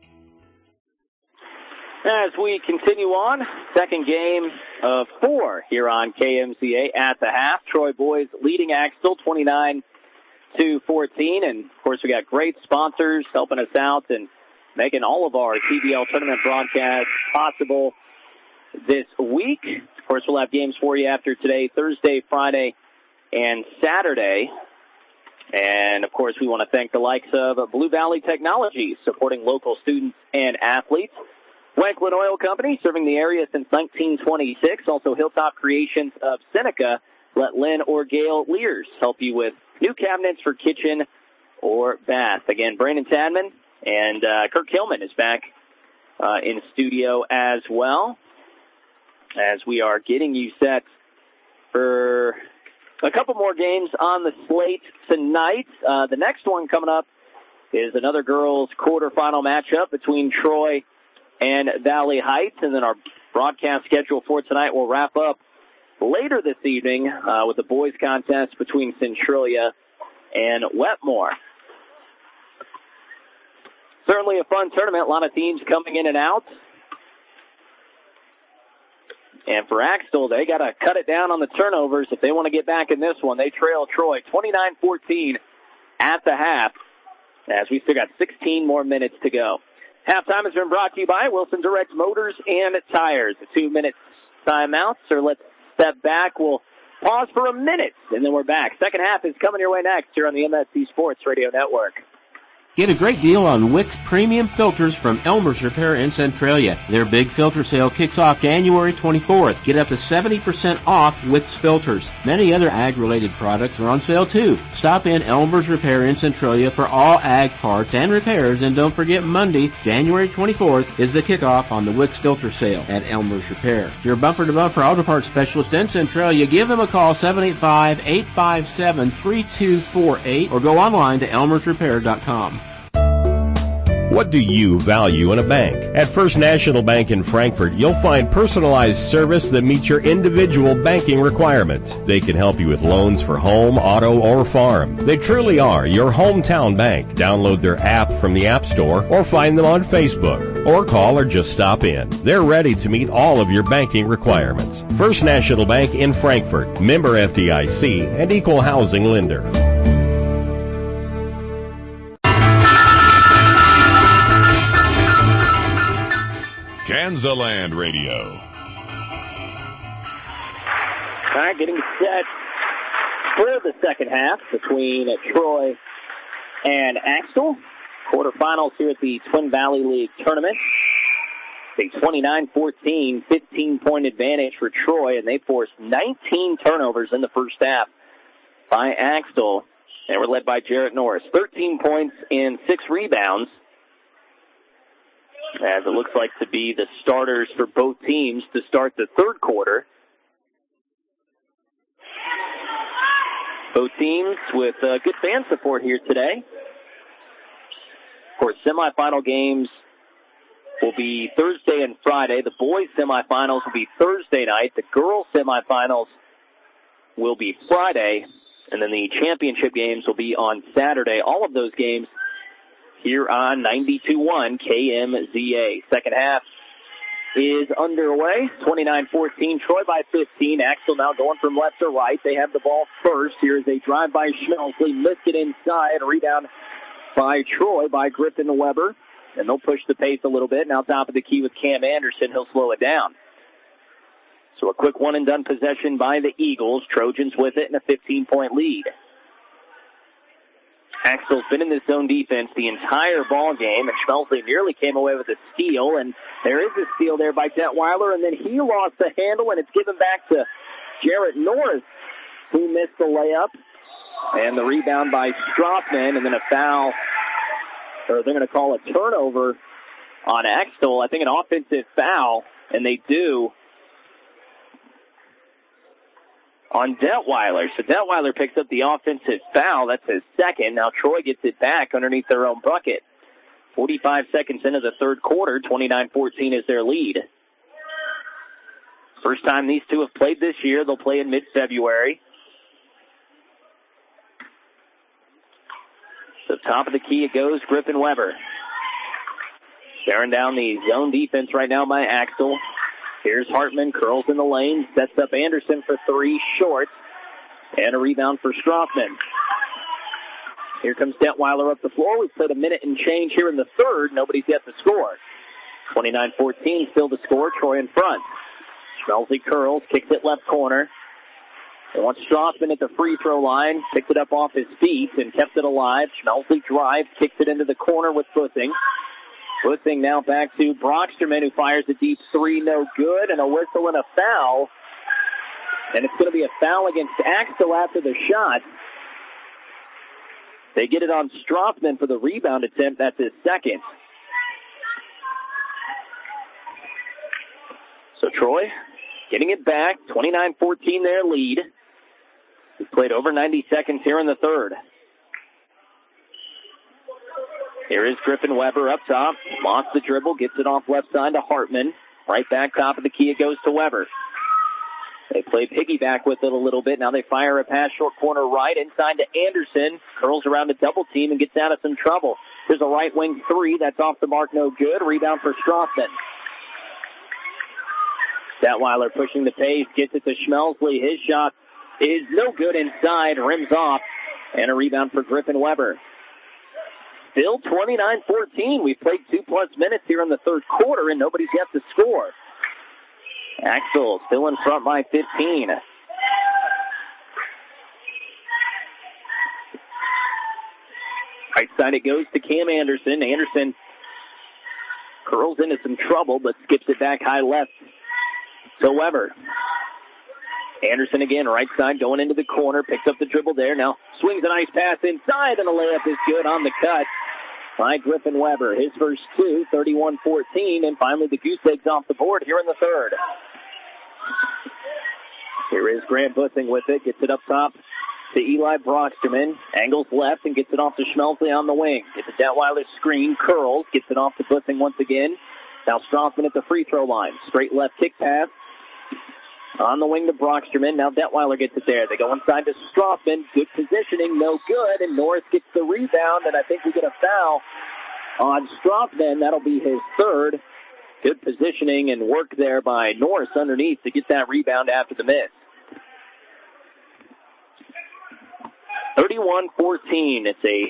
As we continue on, second game of 4 here on KMZA at the half. Troy boys leading Axtell 29-14. And, of course, we got great sponsors helping us out and making all of our TBL tournament broadcasts possible this week. Of course, we'll have games for you after today, Thursday, Friday, and Saturday. And, of course, we want to thank the likes of Blue Valley Technologies, supporting local students and athletes. Wanklin Oil Company, serving the area since 1926. Also, Hilltop Creations of Seneca, let Lynn or Gail Lears help you with new cabinets for kitchen or bath. Again, Brandon Tadman and Kirk Hillman is back in studio as well, as we are getting you set for a couple more games on the slate tonight. The next one coming up is another girls' quarterfinal matchup between Troy and Valley Heights, and then our broadcast schedule for tonight will wrap up later this evening with the boys' contest between Centralia and Wetmore. Certainly a fun tournament. A lot of teams coming in and out. And for Axtell, they got to cut it down on the turnovers if they want to get back in this one. They trail Troy 29-14 at the half, as we still got 16 more minutes to go. Halftime has been brought to you by Wilson Direct Motors and Tires. A 2-minute timeout, so let's step back. We'll pause for a minute, and then we're back. Second half is coming your way next here on the MSC Sports Radio Network. Get a great deal on Wix Premium Filters from Elmer's Repair in Centralia. Their big filter sale kicks off January 24th. Get up to 70% off Wix Filters. Many other ag-related products are on sale too. Stop in Elmer's Repair in Centralia for all ag parts and repairs, and don't forget Monday, January 24th, is the kickoff on the Wix Filter sale at Elmer's Repair. If you're a bumper-to-bumper auto parts specialist in Centralia, give them a call, 785-857-3248, or go online to elmersrepair.com. What do you value in a bank? At First National Bank in Frankfort, you'll find personalized service that meets your individual banking requirements. They can help you with loans for home, auto, or farm. They truly are your hometown bank. Download their app from the App Store or find them on Facebook. Or call or just stop in. They're ready to meet all of your banking requirements. First National Bank in Frankfort, member FDIC, and equal housing lender. Kansaland Radio. All right, getting set for the second half between Troy and Axtell. Quarterfinals here at the Twin Valley League tournament. A 29-14, 15-point advantage for Troy, and they forced 19 turnovers in the first half by Axtell. They were led by Jarrett Norris. 13 points and 6 rebounds, as it looks like to be the starters for both teams to start the third quarter. Both teams with good fan support here today. Of course, semifinal games will be Thursday and Friday. The boys' semifinals will be Thursday night. The girls' semifinals will be Friday. And then the championship games will be on Saturday. All of those games here on 92.1 KMZA. Second half is underway. 29-14, Troy by 15. Axtell now going from left to right. They have the ball first. Here's a drive by Schmelsley. Missed it inside. A rebound by Troy by Griffin Weber. And they'll push the pace a little bit. Now top of the key with Cam Anderson. He'll slow it down. So a quick one-and-done possession by the Eagles. Trojans with it and a 15-point lead. Axtell's been in this zone defense the entire ball game, and Schmelsley nearly came away with a steal, and there is a steal there by Detweiler, and then he lost the handle, and it's given back to Jarrett Norris, who missed the layup, and the rebound by Strothman, and then a foul, or they're going to call a turnover on Axtell. I think an offensive foul, and they do, on Detweiler. So Detweiler picks up the offensive foul. That's his second. Now Troy gets it back underneath their own bucket. 45 seconds into the third quarter, 29-14 is their lead. First time these two have played this year. They'll play in mid-February. So top of the key it goes, Griffin Weber. Staring down the zone defense right now by Axtell. Here's Hartman, curls in the lane, sets up Anderson for three, short, and a rebound for Strothman. Here comes Detweiler up the floor. We've played a minute and change here in the third. Nobody's yet to score. 29-14, still to score. Troy in front. Schmelsley curls, kicks it left corner. They want Strothman at the free throw line, picked it up off his feet and kept it alive. Schmelsley drives, kicks it into the corner with Bussing. Bussing now back to Brocksterman, who fires a deep three, no good, and a whistle and a foul And it's going to be a foul against Axtell after the shot. They get it on Strothman for the rebound attempt. That's his second. So Troy getting it back. 29-14 their lead. We played over 90 seconds here in the third. Here is Griffin Weber up top. Lost the dribble. Gets it off left side to Hartman. Right back top of the key. It goes to Weber. They play piggyback with it a little bit. Now they fire a pass short corner right inside to Anderson. Curls around a double team and gets out of some trouble. There's a right wing three. That's off the mark. No good. Rebound for Strothman. Detweiler pushing the pace. Gets it to Schmelsley. His shot is no good inside. Rims off. And a rebound for Griffin Weber. Still 29-14. We've played 2+ minutes here in the third quarter, and nobody's yet to score. Axtell still in front by 15. Right side it goes to Cam Anderson. Anderson curls into some trouble, but skips it back high left to Weber. Anderson again, right side, going into the corner, picks up the dribble there. Now swings a nice pass inside, and the layup is good on the cut by Griffin Weber. His first two, 31-14, and finally the Goose Eggs off the board here in the third. Here is Grant Bussing with it, gets it up top to Eli Brocksterman, angles left and gets it off to Schmelsley on the wing. Gets a Detweiler screen, curls, gets it off to Bussing once again. Now Strothman at the free throw line, straight left kick pass. On the wing to Brocksterman. Now Detweiler gets it there. They go inside to Strothman. Good positioning, no good. And Norris gets the rebound, and I think we get a foul on Strothman. That'll be his third. Good positioning and work there by Norris underneath to get that rebound after the miss. 31-14. It's a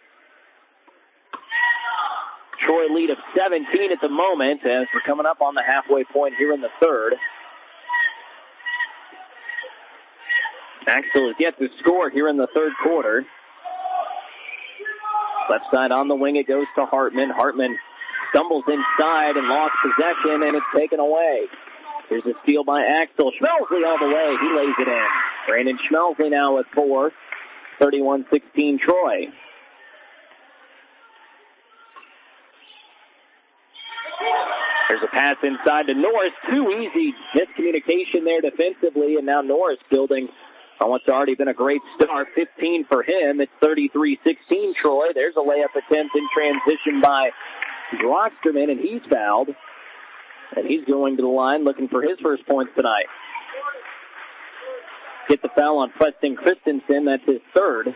Troy lead of 17 at the moment as we're coming up on the halfway point here in the third. Axtell is yet to score here in the third quarter. Left side on the wing, it goes to Hartman. Hartman stumbles inside and lost possession, and it's taken away. Here's a steal by Axtell. Schmelsley all the way. He lays it in. Brandon Schmelsley now with 4. 31-16 Troy. There's a pass inside to Norris. Too easy miscommunication there defensively, and now Norris building on what's already been a great start. 15 for him. It's 33-16 Troy. There's a layup attempt in transition by Brocksterman, and he's fouled. And he's going to the line looking for his first points tonight. Get the foul on Preston Christensen. That's his third.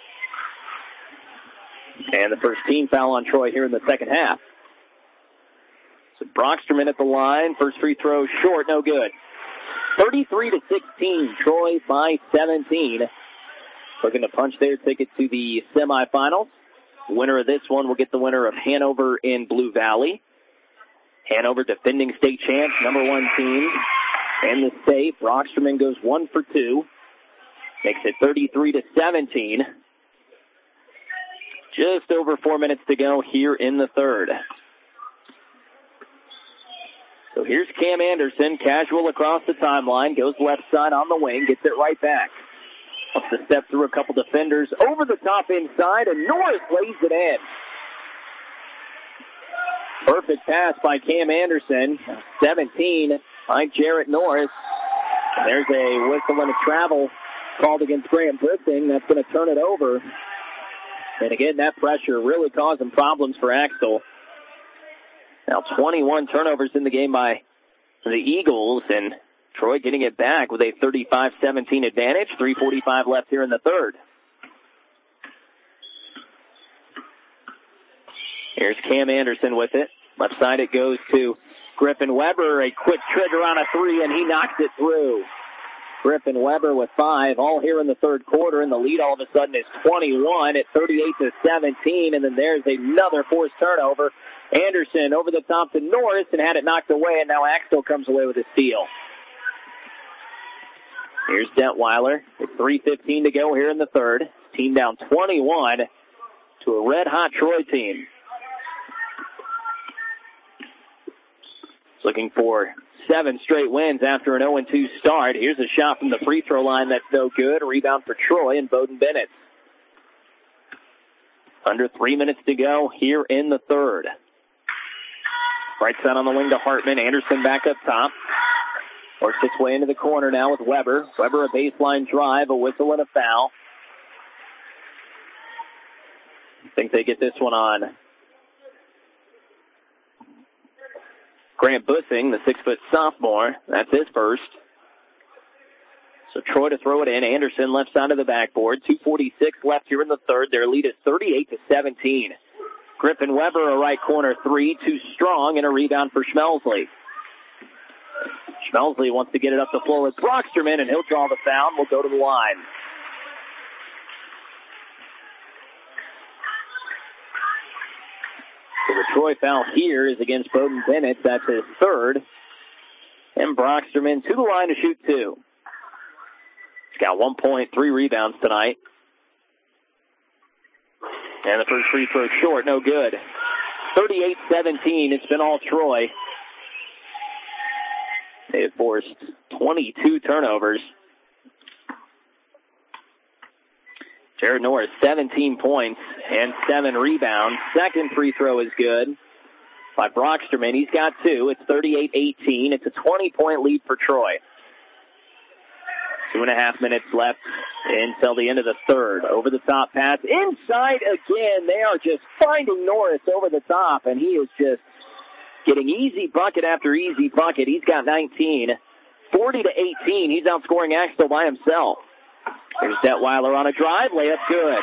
And the first team foul on Troy here in the second half. So Brocksterman at the line. First free throw short, no good. 33-16, Troy by 17. Looking to punch their ticket to the semifinals. Winner of this one will get the winner of Hanover in Blue Valley. Hanover defending state champs, number 1 team in the state. Brocksterman goes 1 for 2. Makes it 33-17. Just over 4 minutes to go here in the third. So here's Cam Anderson, casual across the timeline, goes left side on the wing, gets it right back. Wants to step through a couple defenders, over the top inside, and Norris lays it in. Perfect pass by Cam Anderson, 17 by Jarrett Norris. And there's a whistle and a travel called against Graham Bussing. That's going to turn it over. And again, that pressure really causing problems for Axtell. Now 21 turnovers in the game by the Eagles, and Troy getting it back with a 35-17 advantage. 3:45 left here in the third. Here's Cam Anderson with it. Left side it goes to Griffin Weber. A quick trigger on a three, and he knocks it through. Griffin Weber with 5, all here in the third quarter, and the lead all of a sudden is 21 at 38-17, and then there's another forced turnover. Anderson over the top to Norris and had it knocked away, and now Axtell comes away with a steal. Here's Detweiler with 3:15 to go here in the third. Team down 21 to a red-hot Troy team. Looking for 7 straight wins after an 0-2 start. Here's a shot from the free throw line that's no good. A rebound for Troy and Bowden Bennett. Under 3 minutes to go here in the third. Right side on the wing to Hartman. Anderson back up top. Works its way into the corner now with Weber. Weber a baseline drive, a whistle and a foul. I think they get this one on Grant Bussing, the 6-foot sophomore. That's his first. So Troy to throw it in. Anderson left side of the backboard. 2:46 left here in the third. Their lead is 38-17. Griffin Weber, a right corner three, too strong, and a rebound for Schmelsley. Schmelsley wants to get it up the floor with Brocksterman, and he'll draw the foul and will go to the line. So the Troy foul here is against Bowden Bennett. That's his third. And Brocksterman to the line to shoot two. He's got 1 point, 3 rebounds tonight. And the first free throw short, no good. 38-17, it's been all Troy. They have forced 22 turnovers. Jared Norris, 17 points and 7 rebounds. Second free throw is good by Brocksterman. He's got 2. It's 38-18. It's a 20-point lead for Troy. 2.5 minutes left until the end of the third. Over the top pass. Inside again. They are just finding Norris over the top, and he is just getting easy bucket after easy bucket. He's got 19. 40-18. He's outscoring Axtell by himself. Here's Detweiler on a drive. Layup good.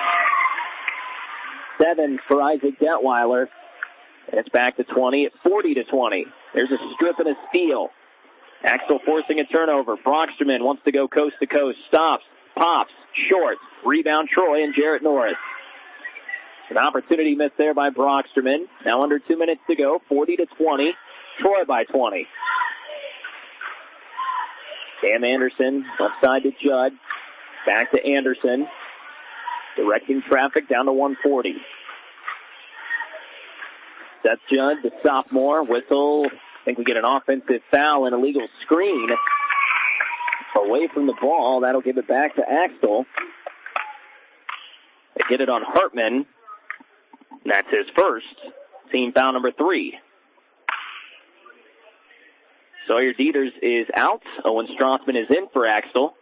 7 for Isaac Detweiler. And it's back to 20 at 40-20. There's a strip and a steal. Axtell forcing a turnover. Brocksterman wants to go coast to coast. Stops. Pops. Short. Rebound Troy and Jarrett Norris. An opportunity missed there by Brocksterman. Now under 2 minutes to go. 40-20. Troy by 20. Cam Anderson left side to Judd. Back to Anderson. Directing traffic down to 140. Seth Judd, the sophomore. Whistle. I think we get an offensive foul and a legal screen away from the ball. That'll give it back to Axtell. They get it on Hartman. That's his first. Team foul number 3. Sawyer Dieters is out. Owen Strothman is in for Axtell.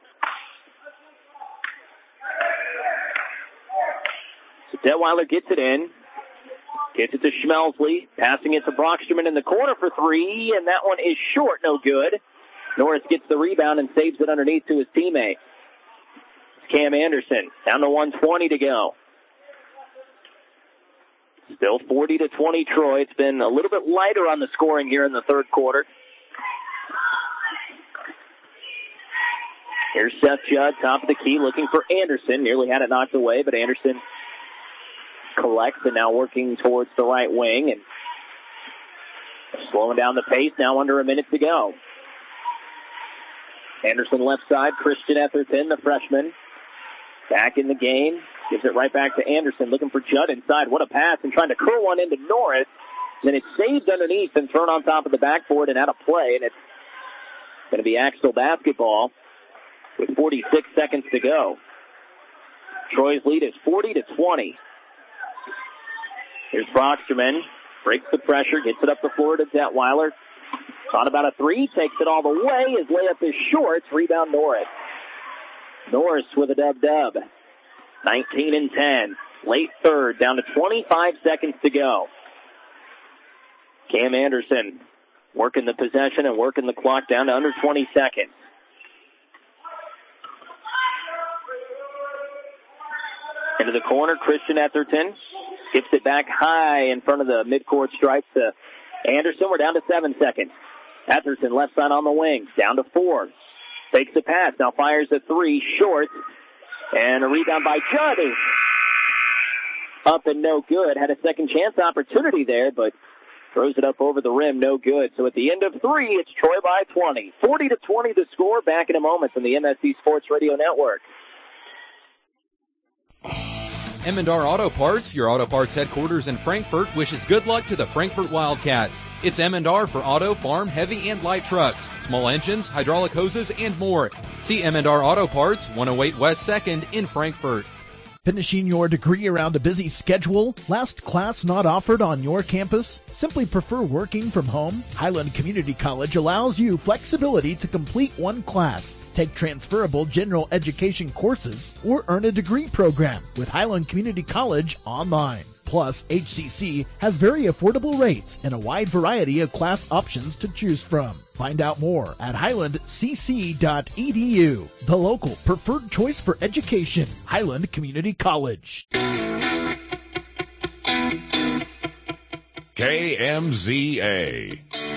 So Detweiler gets it in. Gets it to Schmelsley. Passing it to Brocksterman in the corner for 3. And that one is short. No good. Norris gets the rebound and saves it underneath to his teammate. It's Cam Anderson. Down to 1:20 to go. Still 40-20 Troy. It's been a little bit lighter on the scoring here in the third quarter. Here's Seth Judd, top of the key, looking for Anderson. Nearly had it knocked away, but Anderson collects and now working towards the right wing and slowing down the pace. Now under a minute to go. Anderson left side, Christian Etherton, the freshman, back in the game. Gives it right back to Anderson, looking for Judd inside. What a pass, and trying to curl one into Norris. Then it's saved underneath and thrown on top of the backboard and out of play. And it's going to be Axtell basketball with 46 seconds to go. Troy's lead is 40-20. Here's Brocksterman. Breaks the pressure, gets it up the floor to Detweiler. Thought about a 3, takes it all the way. His layup is short. Rebound Norris. Norris with a dub-dub. 19-10. Late third, down to 25 seconds to go. Cam Anderson working the possession and working the clock down to under 20 seconds. Into the corner, Christian Etherton skips it back high in front of the midcourt stripe to Anderson. We're down to 7 seconds. Etherton left side on the wing, down to 4. Takes the pass, now fires a 3, short. And a rebound by Judd is up and no good. Had a second chance opportunity there, but throws it up over the rim, no good. So at the end of 3, it's Troy by 20. 40-20 the score. Back in a moment from the MSC Sports Radio Network. Emmendar Auto Parts, your auto parts headquarters in Frankfort, wishes good luck to the Frankfort Wildcats. It's M&R for auto, farm, heavy, and light trucks, small engines, hydraulic hoses, and more. See M&R Auto Parts, 108 West 2nd in Frankfort. Finishing your degree around a busy schedule? Last class not offered on your campus? Simply prefer working from home? Highland Community College allows you flexibility to complete one class, take transferable general education courses, or earn a degree program with Highland Community College online. Plus, HCC has very affordable rates and a wide variety of class options to choose from. Find out more at highlandcc.edu, the local preferred choice for education, Highland Community College. KMZA.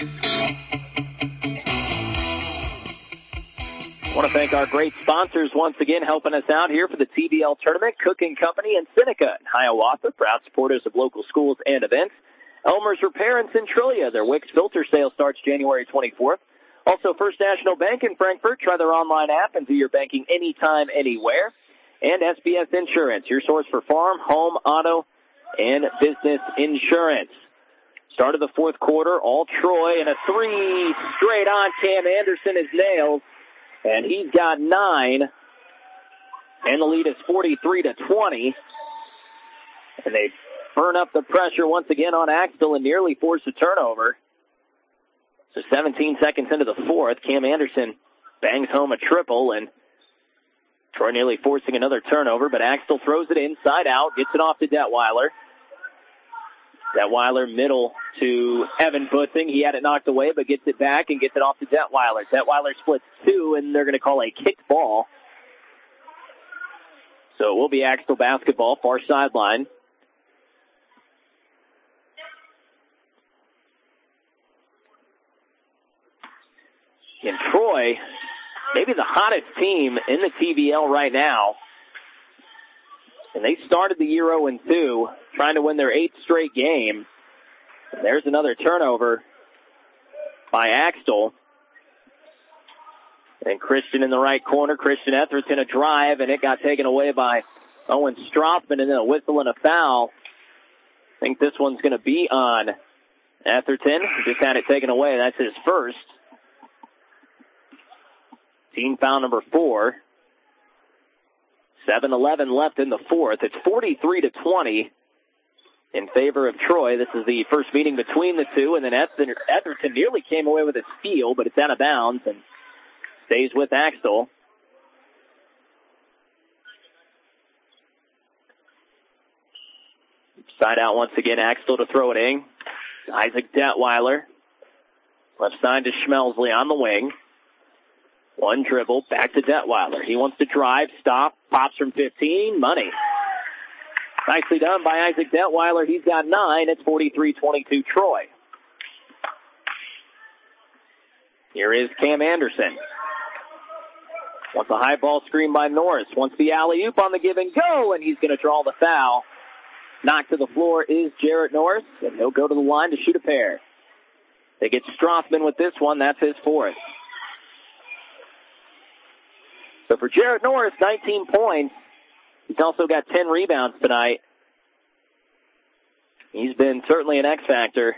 I want to thank our great sponsors once again helping us out here for the TBL Tournament, Cook & Company and Seneca in Hiawatha, proud supporters of local schools and events. Elmer's Repair in Centralia, their Wix filter sale starts January 24th. Also, First National Bank in Frankfort, try their online app and do your banking anytime, anywhere. And SBS Insurance, your source for farm, home, auto, and business insurance. Start of the fourth quarter, all Troy, and a three straight on. Cam Anderson is nailed. And he's got 9, and the lead is 43-20. And they burn up the pressure once again on Axtell and nearly force a turnover. So 17 seconds into the fourth, Cam Anderson bangs home a triple, and Troy nearly forcing another turnover, but Axtell throws it inside out, gets it off to Detweiler. Detweiler middle to Evan Butzing. He had it knocked away, but gets it back and gets it off to Detweiler. Detweiler splits 2, and they're going to call a kicked ball. So it will be Axtell basketball, far sideline. And Troy, maybe the hottest team in the TVL right now. And they started the year 0-2, trying to win their 8th straight game. And there's another turnover by Axtell. And Christian in the right corner. Christian Etherton a drive, and it got taken away by Owen Strothman, and then a whistle and a foul. I think this one's going to be on Etherton. Just had it taken away. That's his first. Team foul number 4. 7:11 left in the fourth. It's 43-20 in favor of Troy. This is the first meeting between the two, and then Etherton nearly came away with a steal, but it's out of bounds and stays with Axtell. Side out once again, Axtell to throw it in. Isaac Detweiler. Left side to Schmelsley on the wing. One dribble, back to Detweiler. He wants to drive, stop, pops from 15, money. Nicely done by Isaac Detweiler. He's got 9. It's 43-22 Troy. Here is Cam Anderson. Wants a high ball screen by Norris. Wants the alley-oop on the give and go, and he's going to draw the foul. Knocked to the floor is Jarrett Norris, and he'll go to the line to shoot a pair. They get Strothman with this one. That's his 4th. So for Jarrett Norris, 19 points. He's also got 10 rebounds tonight. He's been certainly an X factor.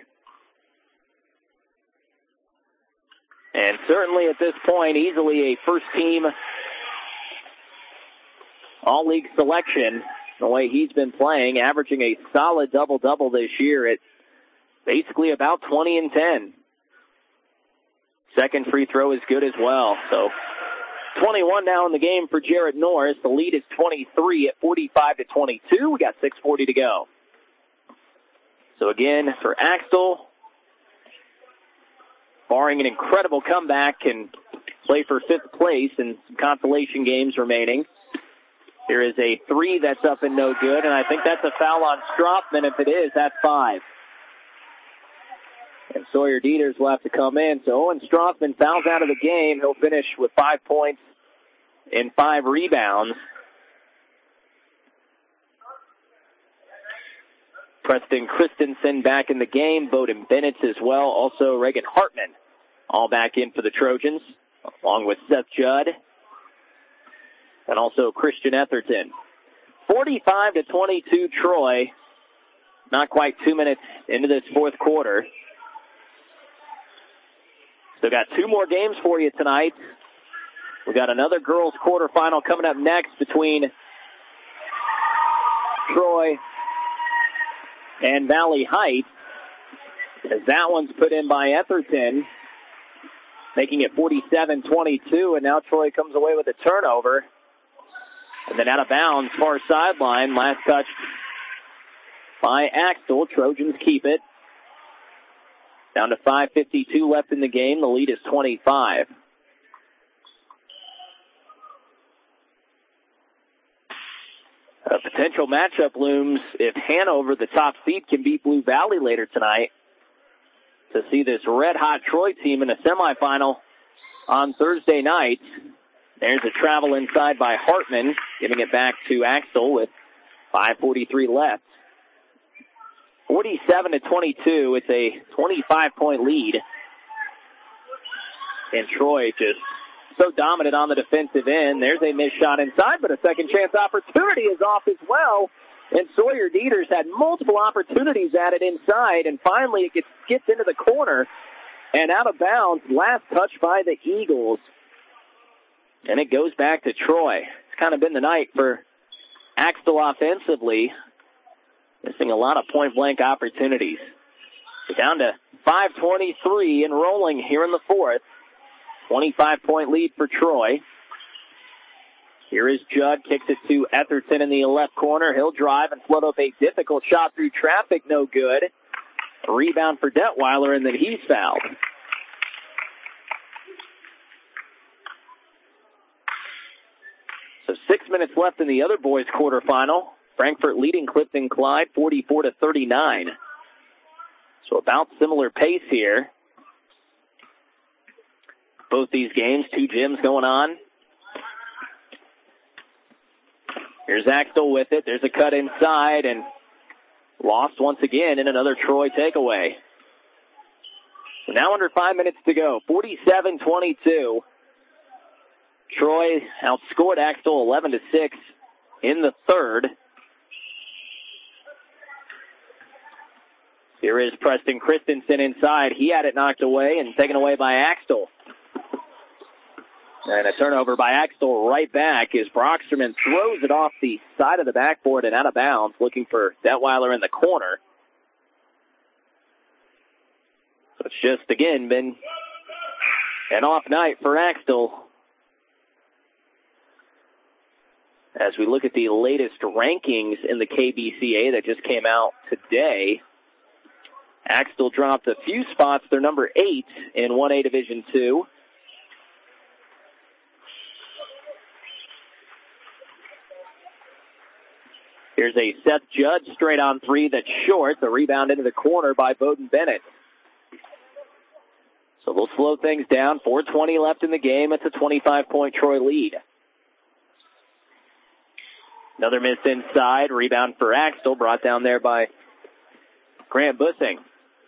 And certainly at this point, easily a first-team all-league selection, the way he's been playing, averaging a solid double-double this year at basically about 20 and 10. Second free throw is good as well. So 21 now in the game for Jarrett Norris. The lead is 23 at 45-22. We got 6:40 to go. So again, for Axtell, barring an incredible comeback, and play for 5th place and some consolation games remaining. There is a 3 that's up and no good, and I think that's a foul on Strothman. If it is, that's 5. And Sawyer Dieters will have to come in. So Owen Strothman fouls out of the game. He'll finish with 5 points and 5 rebounds. Preston Christensen back in the game. Bowden Bennett as well. Also Reagan Hartman all back in for the Trojans, along with Seth Judd and also Christian Etherton. 45-22 Troy. Not quite 2 minutes into this fourth quarter. Still got 2 more games for you tonight. We got another girls quarterfinal coming up next between Troy and Valley Heights, as that one's put in by Etherton, making it 47-22, and now Troy comes away with a turnover. And then out of bounds, far sideline, last touch by Axtell. Trojans keep it. Down to 5:52 left in the game. The lead is 25. A potential matchup looms if Hanover, the top seed, can beat Blue Valley later tonight to see this red-hot Troy team in a semifinal on Thursday night. There's a travel inside by Hartman, giving it back to Axtell with 5:43 left. 47-22. It's a 25-point lead. And Troy just so dominant on the defensive end. There's a missed shot inside, but a second chance opportunity is off as well. And Sawyer Dieters had multiple opportunities at it inside, and finally it gets into the corner and out of bounds. Last touch by the Eagles. And it goes back to Troy. It's kind of been the night for Axtell offensively, missing a lot of point-blank opportunities. We're down to 5:23 and rolling here in the fourth. 25-point lead for Troy. Here is Judd, kicks it to Etherton in the left corner. He'll drive and float up a difficult shot through traffic, no good. A rebound for Detweiler, and then he's fouled. So 6 minutes left in the other boys' quarterfinal. Frankfort leading Clifton Clyde 44-39. So about similar pace here. Both these games, 2 gyms going on. Here's Axtell with it. There's a cut inside and lost once again in another Troy takeaway. So now under 5 minutes to go. 47-22. Troy outscored Axtell 11-6 in the third. Here is Preston Christensen inside. He had it knocked away and taken away by Axtell. And a turnover by Axtell right back as Brocksterman throws it off the side of the backboard and out of bounds, looking for Detweiler in the corner. So it's just, again, been an off night for Axtell. As we look at the latest rankings in the KBCA that just came out today, Axtell dropped a few spots. They're number 8 in 1A Division II. Here's a Seth Judd straight on 3 that's short. The rebound into the corner by Bowden Bennett. So they'll slow things down. 4:20 left in the game. It's a 25-point Troy lead. Another miss inside. Rebound for Axtell, brought down there by Grant Bussing.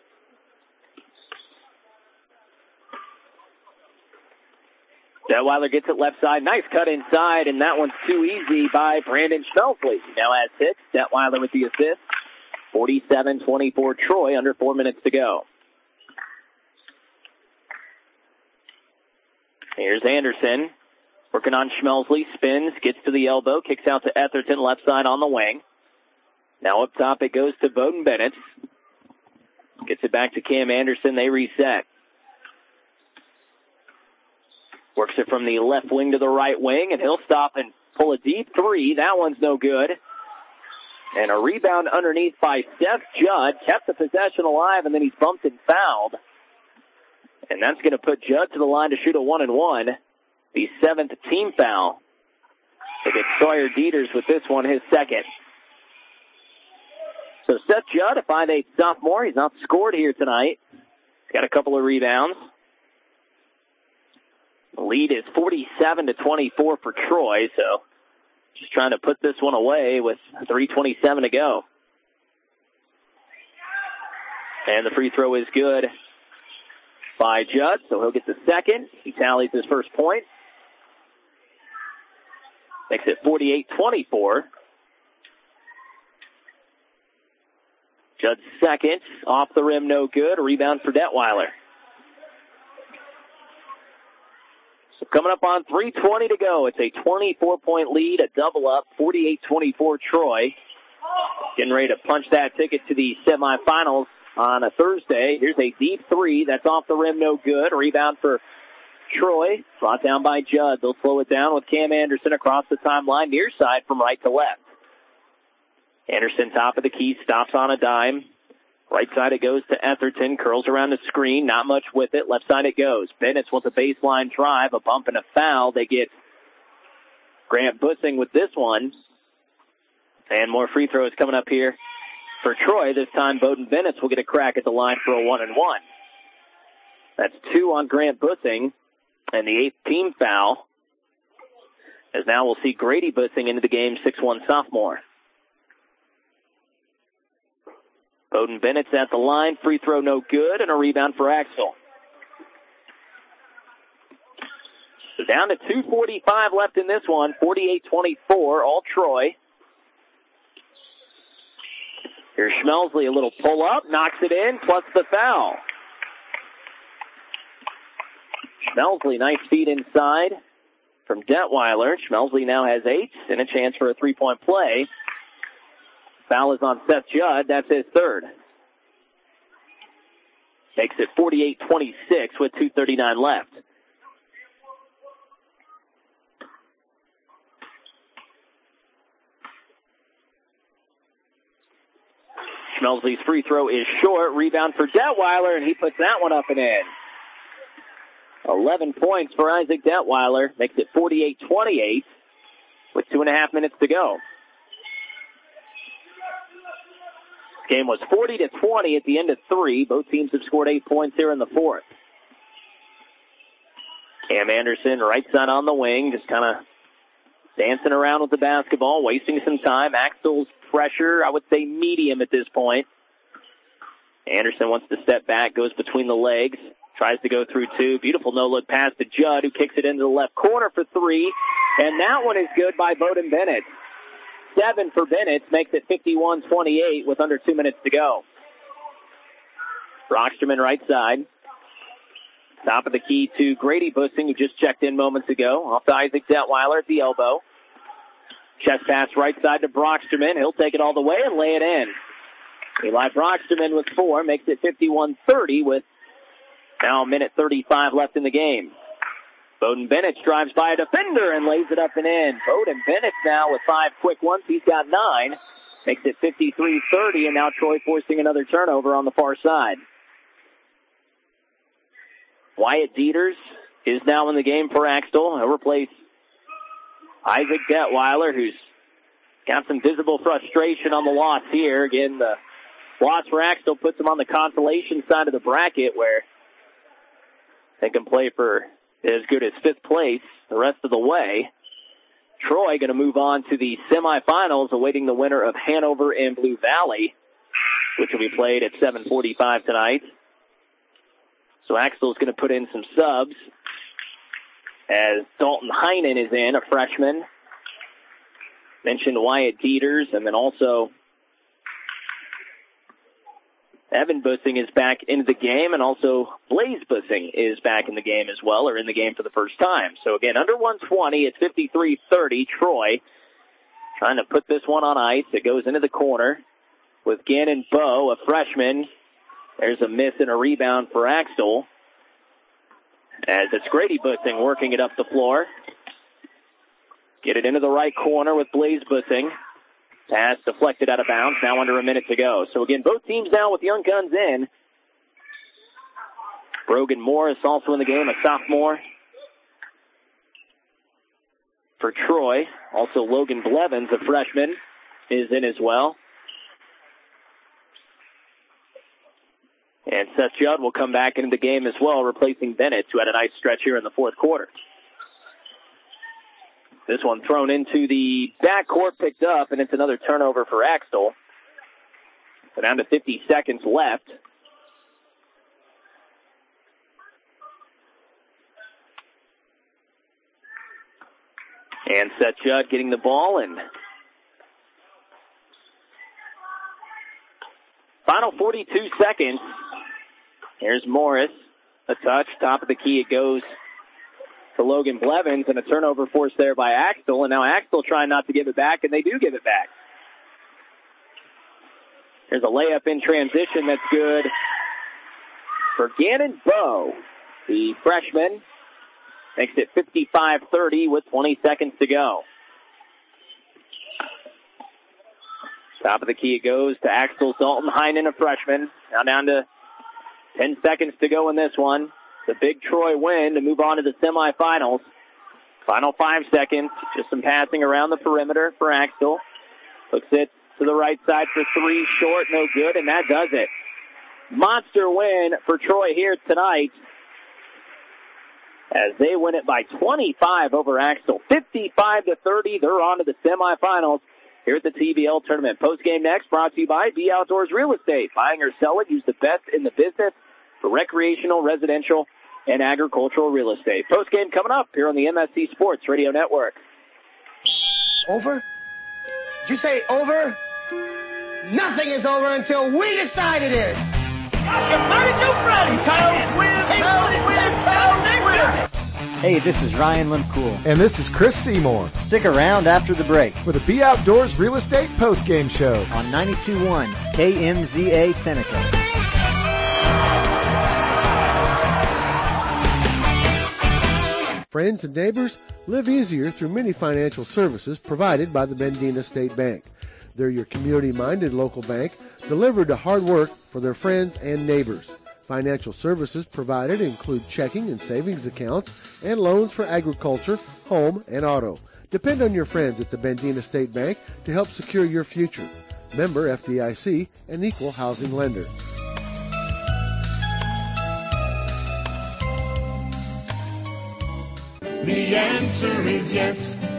Detweiler gets it left side. Nice cut inside, and that one's too easy by Brandon Schmelsley. He now has 6. Detweiler with the assist. 47-24 Troy, under 4 minutes to go. Here's Anderson. Working on Schmelsley. Spins, gets to the elbow, kicks out to Etherton, left side on the wing. Now up top it goes to Bowden Bennett. Gets it back to Cam Anderson. They reset. Works it from the left wing to the right wing, and he'll stop and pull a deep 3. That one's no good. And a rebound underneath by Seth Judd. Kept the possession alive, and then he's bumped and fouled. And that's going to put Judd to the line to shoot a 1-and-1. The 7th team foul. So get Sawyer Dieters with this one, his second. So Seth Judd, a 5'8" sophomore. He's not scored here tonight. He's got a couple of rebounds. The lead is 47-24 for Troy, so just trying to put this one away with 3:27 to go. And the free throw is good by Judd, so he'll get the second. He tallies his first point. Makes it 48-24. Judd's second, off the rim, no good. A rebound for Detweiler. Coming up on 3:20 to go. It's a 24-point lead, a double-up, 48-24 Troy. Getting ready to punch that ticket to the semifinals on a Thursday. Here's a deep three. That's off the rim, no good. Rebound for Troy. Brought down by Judd. They'll slow it down with Cam Anderson across the timeline, near side from right to left. Anderson, top of the key, stops on a dime. Right side it goes to Etherton. Curls around the screen. Not much with it. Left side it goes. Bennett wants a baseline drive. A bump and a foul. They get Grant Bussing with this one. And more free throws coming up here for Troy. This time Bowden Bennett will get a crack at the line for a 1-and-1. That's 2 on Grant Bussing. And the 8th team foul. As now we'll see Grady Bussing into the game, 6'1" sophomore. Bowden Bennett's at the line. Free throw no good, and a rebound for Axtell. So down to 2:45 left in this one. 48-24, all Troy. Here's Schmelsley, a little pull-up, knocks it in, plus the foul. Schmelsley, nice feed inside from Detweiler. Schmelsley now has 8 and a chance for a 3-point play. Foul is on Seth Judd. That's his 3rd. Makes it 48-26 with 2:39 left. Schmelsley's free throw is short. Rebound for Detweiler, and he puts that one up and in. 11 points for Isaac Detweiler. Makes it 48-28 with 2.5 minutes to go. Game was 40-20 at the end of 3. Both teams have scored 8 points here in the 4th. Cam Anderson, right side on the wing, just kind of dancing around with the basketball, wasting some time. Axtell's pressure, I would say medium at this point. Anderson wants to step back, goes between the legs, tries to go through 2. Beautiful no-look pass to Judd, who kicks it into the left corner for 3. And that one is good by Bowden Bennett. 7 for Bennett, makes it 51-28 with under 2 minutes to go. Brocksterman right side. Top of the key to Grady Bussing, who just checked in moments ago. Off to Isaac Detweiler at the elbow. Chest pass right side to Brocksterman. He'll take it all the way and lay it in. Eli Brocksterman with 4, makes it 51-30 with now a minute 35 left in the game. Bowden Bennett drives by a defender and lays it up and in. Bowden Bennett now with 5 quick ones. He's got 9. Makes it 53-30, and now Troy forcing another turnover on the far side. Wyatt Dieters is now in the game for Axtell. He'll replace Isaac Detweiler, who's got some visible frustration on the loss here. Again, the loss for Axtell puts him on the consolation side of the bracket, where they can play for as good as 5th place the rest of the way. Troy going to move on to the semifinals, awaiting the winner of Hanover and Blue Valley, which will be played at 7:45 tonight. So Axtell is going to put in some subs as Dalton Heinen is in, a freshman. Mentioned Wyatt Dieters, and then also Evan Bussing is back into the game, and also Blaze Bussing is back in the game as well, or in the game for the first time. So again, under 120, it's 53-30. Troy trying to put this one on ice. It goes into the corner with Gannon Bowe, a freshman. There's a miss and a rebound for Axtell, as it's Grady Bussing working it up the floor. Get it into the right corner with Blaze Bussing. Pass deflected out of bounds, now under a minute to go. So again, both teams now with young guns in. Brogan Morris also in the game, a sophomore for Troy. Also Logan Blevins, a freshman, is in as well. And Seth Judd will come back into the game as well, replacing Bennett, who had a nice stretch here in the 4th quarter. This one thrown into the backcourt, picked up, and it's another turnover for Axtell. So down to 50 seconds left. And Seth Judd getting the ball, and final 42 seconds. Here's Morris. A touch, top of the key it goes to Logan Blevins, and a turnover forced there by Axtell, and now Axtell trying not to give it back, and they do give it back. There's a layup in transition that's good for Gannon Bowe. The freshman makes it 55-30 with 20 seconds to go. Top of the key it goes to Axtell Dalton Heinen, a freshman. Now down to 10 seconds to go in this one. The big Troy win to move on to the semifinals. Final 5 seconds. Just some passing around the perimeter for Axtell. Looks it to the right side for three. Short, no good, and that does it. Monster win for Troy here tonight as they win it by 25 over Axtell. 55-30. They're on to the semifinals here at the TBL tournament. Postgame next, brought to you by B Outdoors Real Estate. Buying or selling, use the best in the business for recreational, residential, and agricultural real estate. Postgame coming up here on the MSC Sports Radio Network. Over? Did you say over? Nothing is over until we decide it is. Hey, this is Ryan Limcool. And this is Chris Seymour. Stick around after the break for the B Outdoors Real Estate Postgame Show on 92.1 KMZA Seneca. Friends and neighbors, live easier through many financial services provided by the Bendina State Bank. They're your community-minded local bank, delivered to hard work for their friends and neighbors. Financial services provided include checking and savings accounts and loans for agriculture, home, and auto. Depend on your friends at the Bendina State Bank to help secure your future. Member FDIC, an equal housing lender. The answer is yes,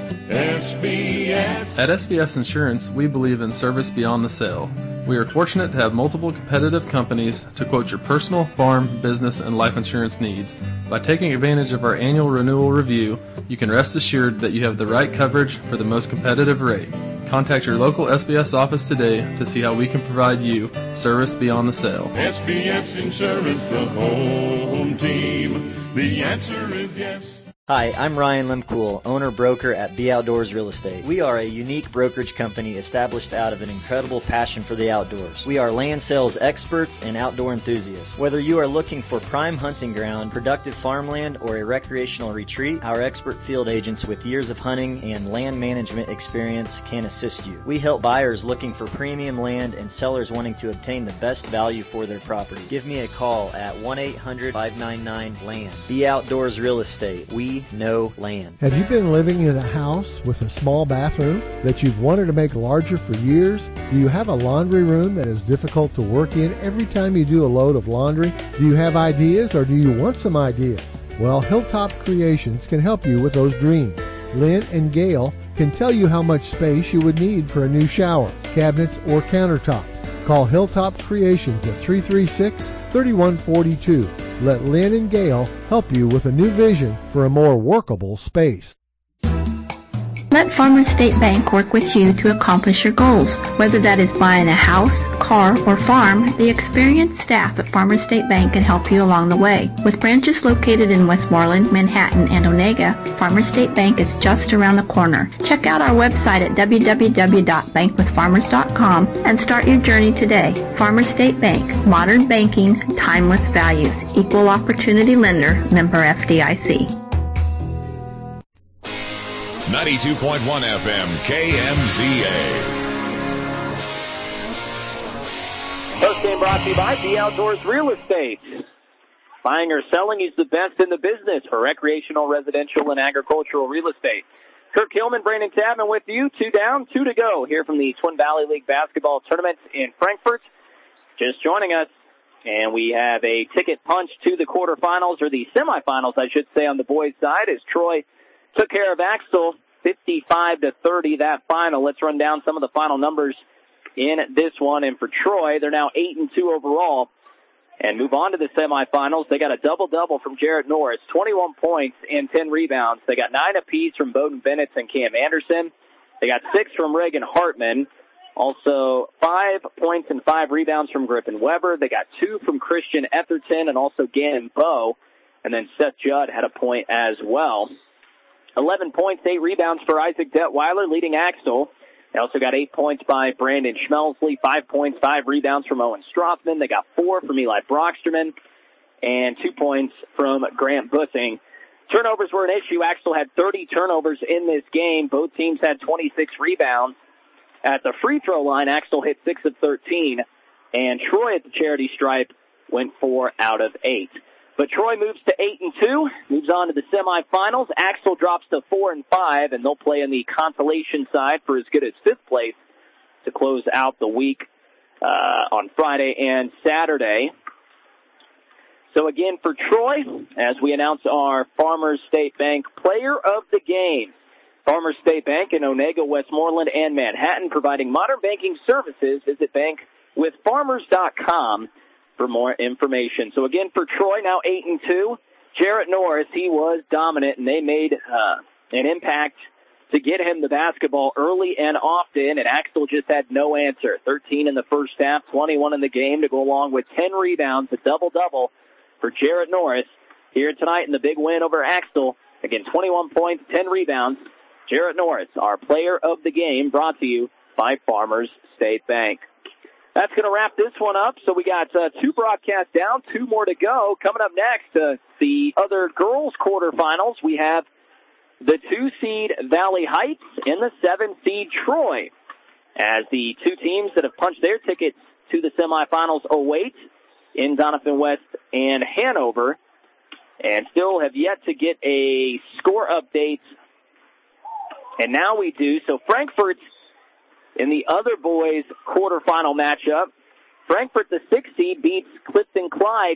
SBS. At SBS Insurance, we believe in service beyond the sale. We are fortunate to have multiple competitive companies to quote your personal, farm, business, and life insurance needs. By taking advantage of our annual renewal review, you can rest assured that you have the right coverage for the most competitive rate. Contact your local SBS office today to see how we can provide you service beyond the sale. SBS Insurance, the home team. The answer is yes. Hi, I'm Ryan Limcool, owner-broker at B Outdoors Real Estate. We are a unique brokerage company established out of an incredible passion for the outdoors. We are land sales experts and outdoor enthusiasts. Whether you are looking for prime hunting ground, productive farmland, or a recreational retreat, our expert field agents with years of hunting and land management experience can assist you. We help buyers looking for premium land and sellers wanting to obtain the best value for their property. Give me a call at 1-800-599-LAND. B Outdoors Real Estate. We know land. Have you been living in a house with a small bathroom that you've wanted to make larger for years? Do you have a laundry room that is difficult to work in every time you do a load of laundry? Do you have ideas, or do you want some ideas? Well, Hilltop Creations can help you with those dreams. Lynn and Gail can tell you how much space you would need for a new shower, cabinets, or countertops. Call Hilltop Creations at 336-3142. Let Lynn and Gail help you with a new vision for a more workable space. Let Farmers State Bank work with you to accomplish your goals. Whether that is buying a house, car, or farm, the experienced staff at Farmers State Bank can help you along the way. With branches located in Westmoreland, Manhattan, and Onega, Farmers State Bank is just around the corner. Check out our website at www.bankwithfarmers.com and start your journey today. Farmers State Bank, modern banking, timeless values, equal opportunity lender, member FDIC. 92.1 FM, KMZA. Postgame brought to you by B Outdoors Real Estate. Buying or selling is the best in the business for recreational, residential, and agricultural real estate. Kirk Hillman, Brandon Chapman with you. 2 down, 2 to go here from the Twin Valley League basketball tournament in Frankfort. Just joining us, and we have a ticket punch to the quarterfinals, or the semifinals, I should say, on the boys' side, as Troy took care of Axtell 55-30, that final. Let's run down some of the final numbers in this one. And for Troy, they're now 8-2 overall and move on to the semifinals. They got a double-double from Jarrett Norris, 21 points and 10 rebounds. They got 9 apiece from Bowden Bennett and Cam Anderson. They got 6 from Reagan Hartman. Also 5 points and 5 rebounds from Griffin Weber. They got 2 from Christian Etherton and also Gannon Bowe. And then Seth Judd had a point as well. 11 points, 8 rebounds for Isaac Detweiler, leading Axtell. They also got 8 points by Brandon Schmelsley, 5 points, 5 rebounds from Owen Strothman. They got 4 from Eli Brocksterman, and 2 points from Grant Bussing. Turnovers were an issue. Axtell had 30 turnovers in this game. Both teams had 26 rebounds. At the free throw line, Axtell hit 6 of 13, and Troy at the charity stripe went 4 out of 8. But Troy moves to 8-2, moves on to the semifinals. Axtell drops to 4-5, and they'll play in the consolation side for as good as 5th place to close out the week on Friday and Saturday. So again, for Troy, as we announce our Farmers State Bank Player of the Game. Farmers State Bank in Onega, Westmoreland, and Manhattan, providing modern banking services. Visit bankwithfarmers.com for more information. So again, for Troy, now 8-2. Jarrett Norris, he was dominant, and they made an impact to get him the basketball early and often, and Axtell just had no answer. 13 in the first half, 21 in the game to go along with 10 rebounds, a double-double for Jarrett Norris here tonight in the big win over Axtell. Again, 21 points, 10 rebounds. Jarrett Norris, our player of the game, brought to you by Farmers State Bank. That's going to wrap this one up. So we got 2 broadcasts down, 2 more to go. Coming up next, the other girls' quarterfinals, we have the 2-seed Valley Heights and the 7-seed Troy, as the 2 teams that have punched their tickets to the semifinals await in Doniphan West and Hanover, and still have yet to get a score update. And now we do. So Frankfort in the other boys' quarterfinal matchup. Frankfort, the 6th seed, beats Clifton Clyde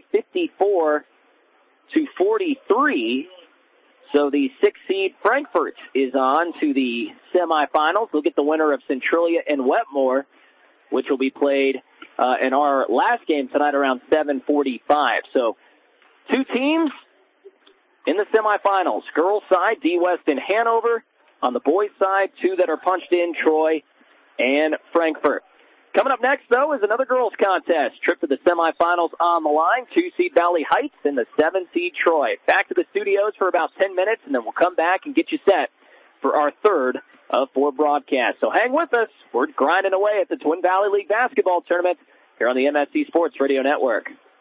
54-43. So the 6th seed Frankfort is on to the semifinals. We'll get the winner of Centralia and Wetmore, which will be played in our last game tonight around 7:45. So 2 teams in the semifinals. Girls side, D. West and Hanover. On the boys' side, 2 that are punched in, Troy and Frankfort. Coming up next, though, is another girls' contest. Trip to the semifinals on the line. 2-seed Valley Heights and the 7-seed Troy. Back to the studios for about 10 minutes, and then we'll come back and get you set for our 3rd of 4 broadcasts. So hang with us. We're grinding away at the Twin Valley League basketball tournament here on the MSC Sports Radio Network.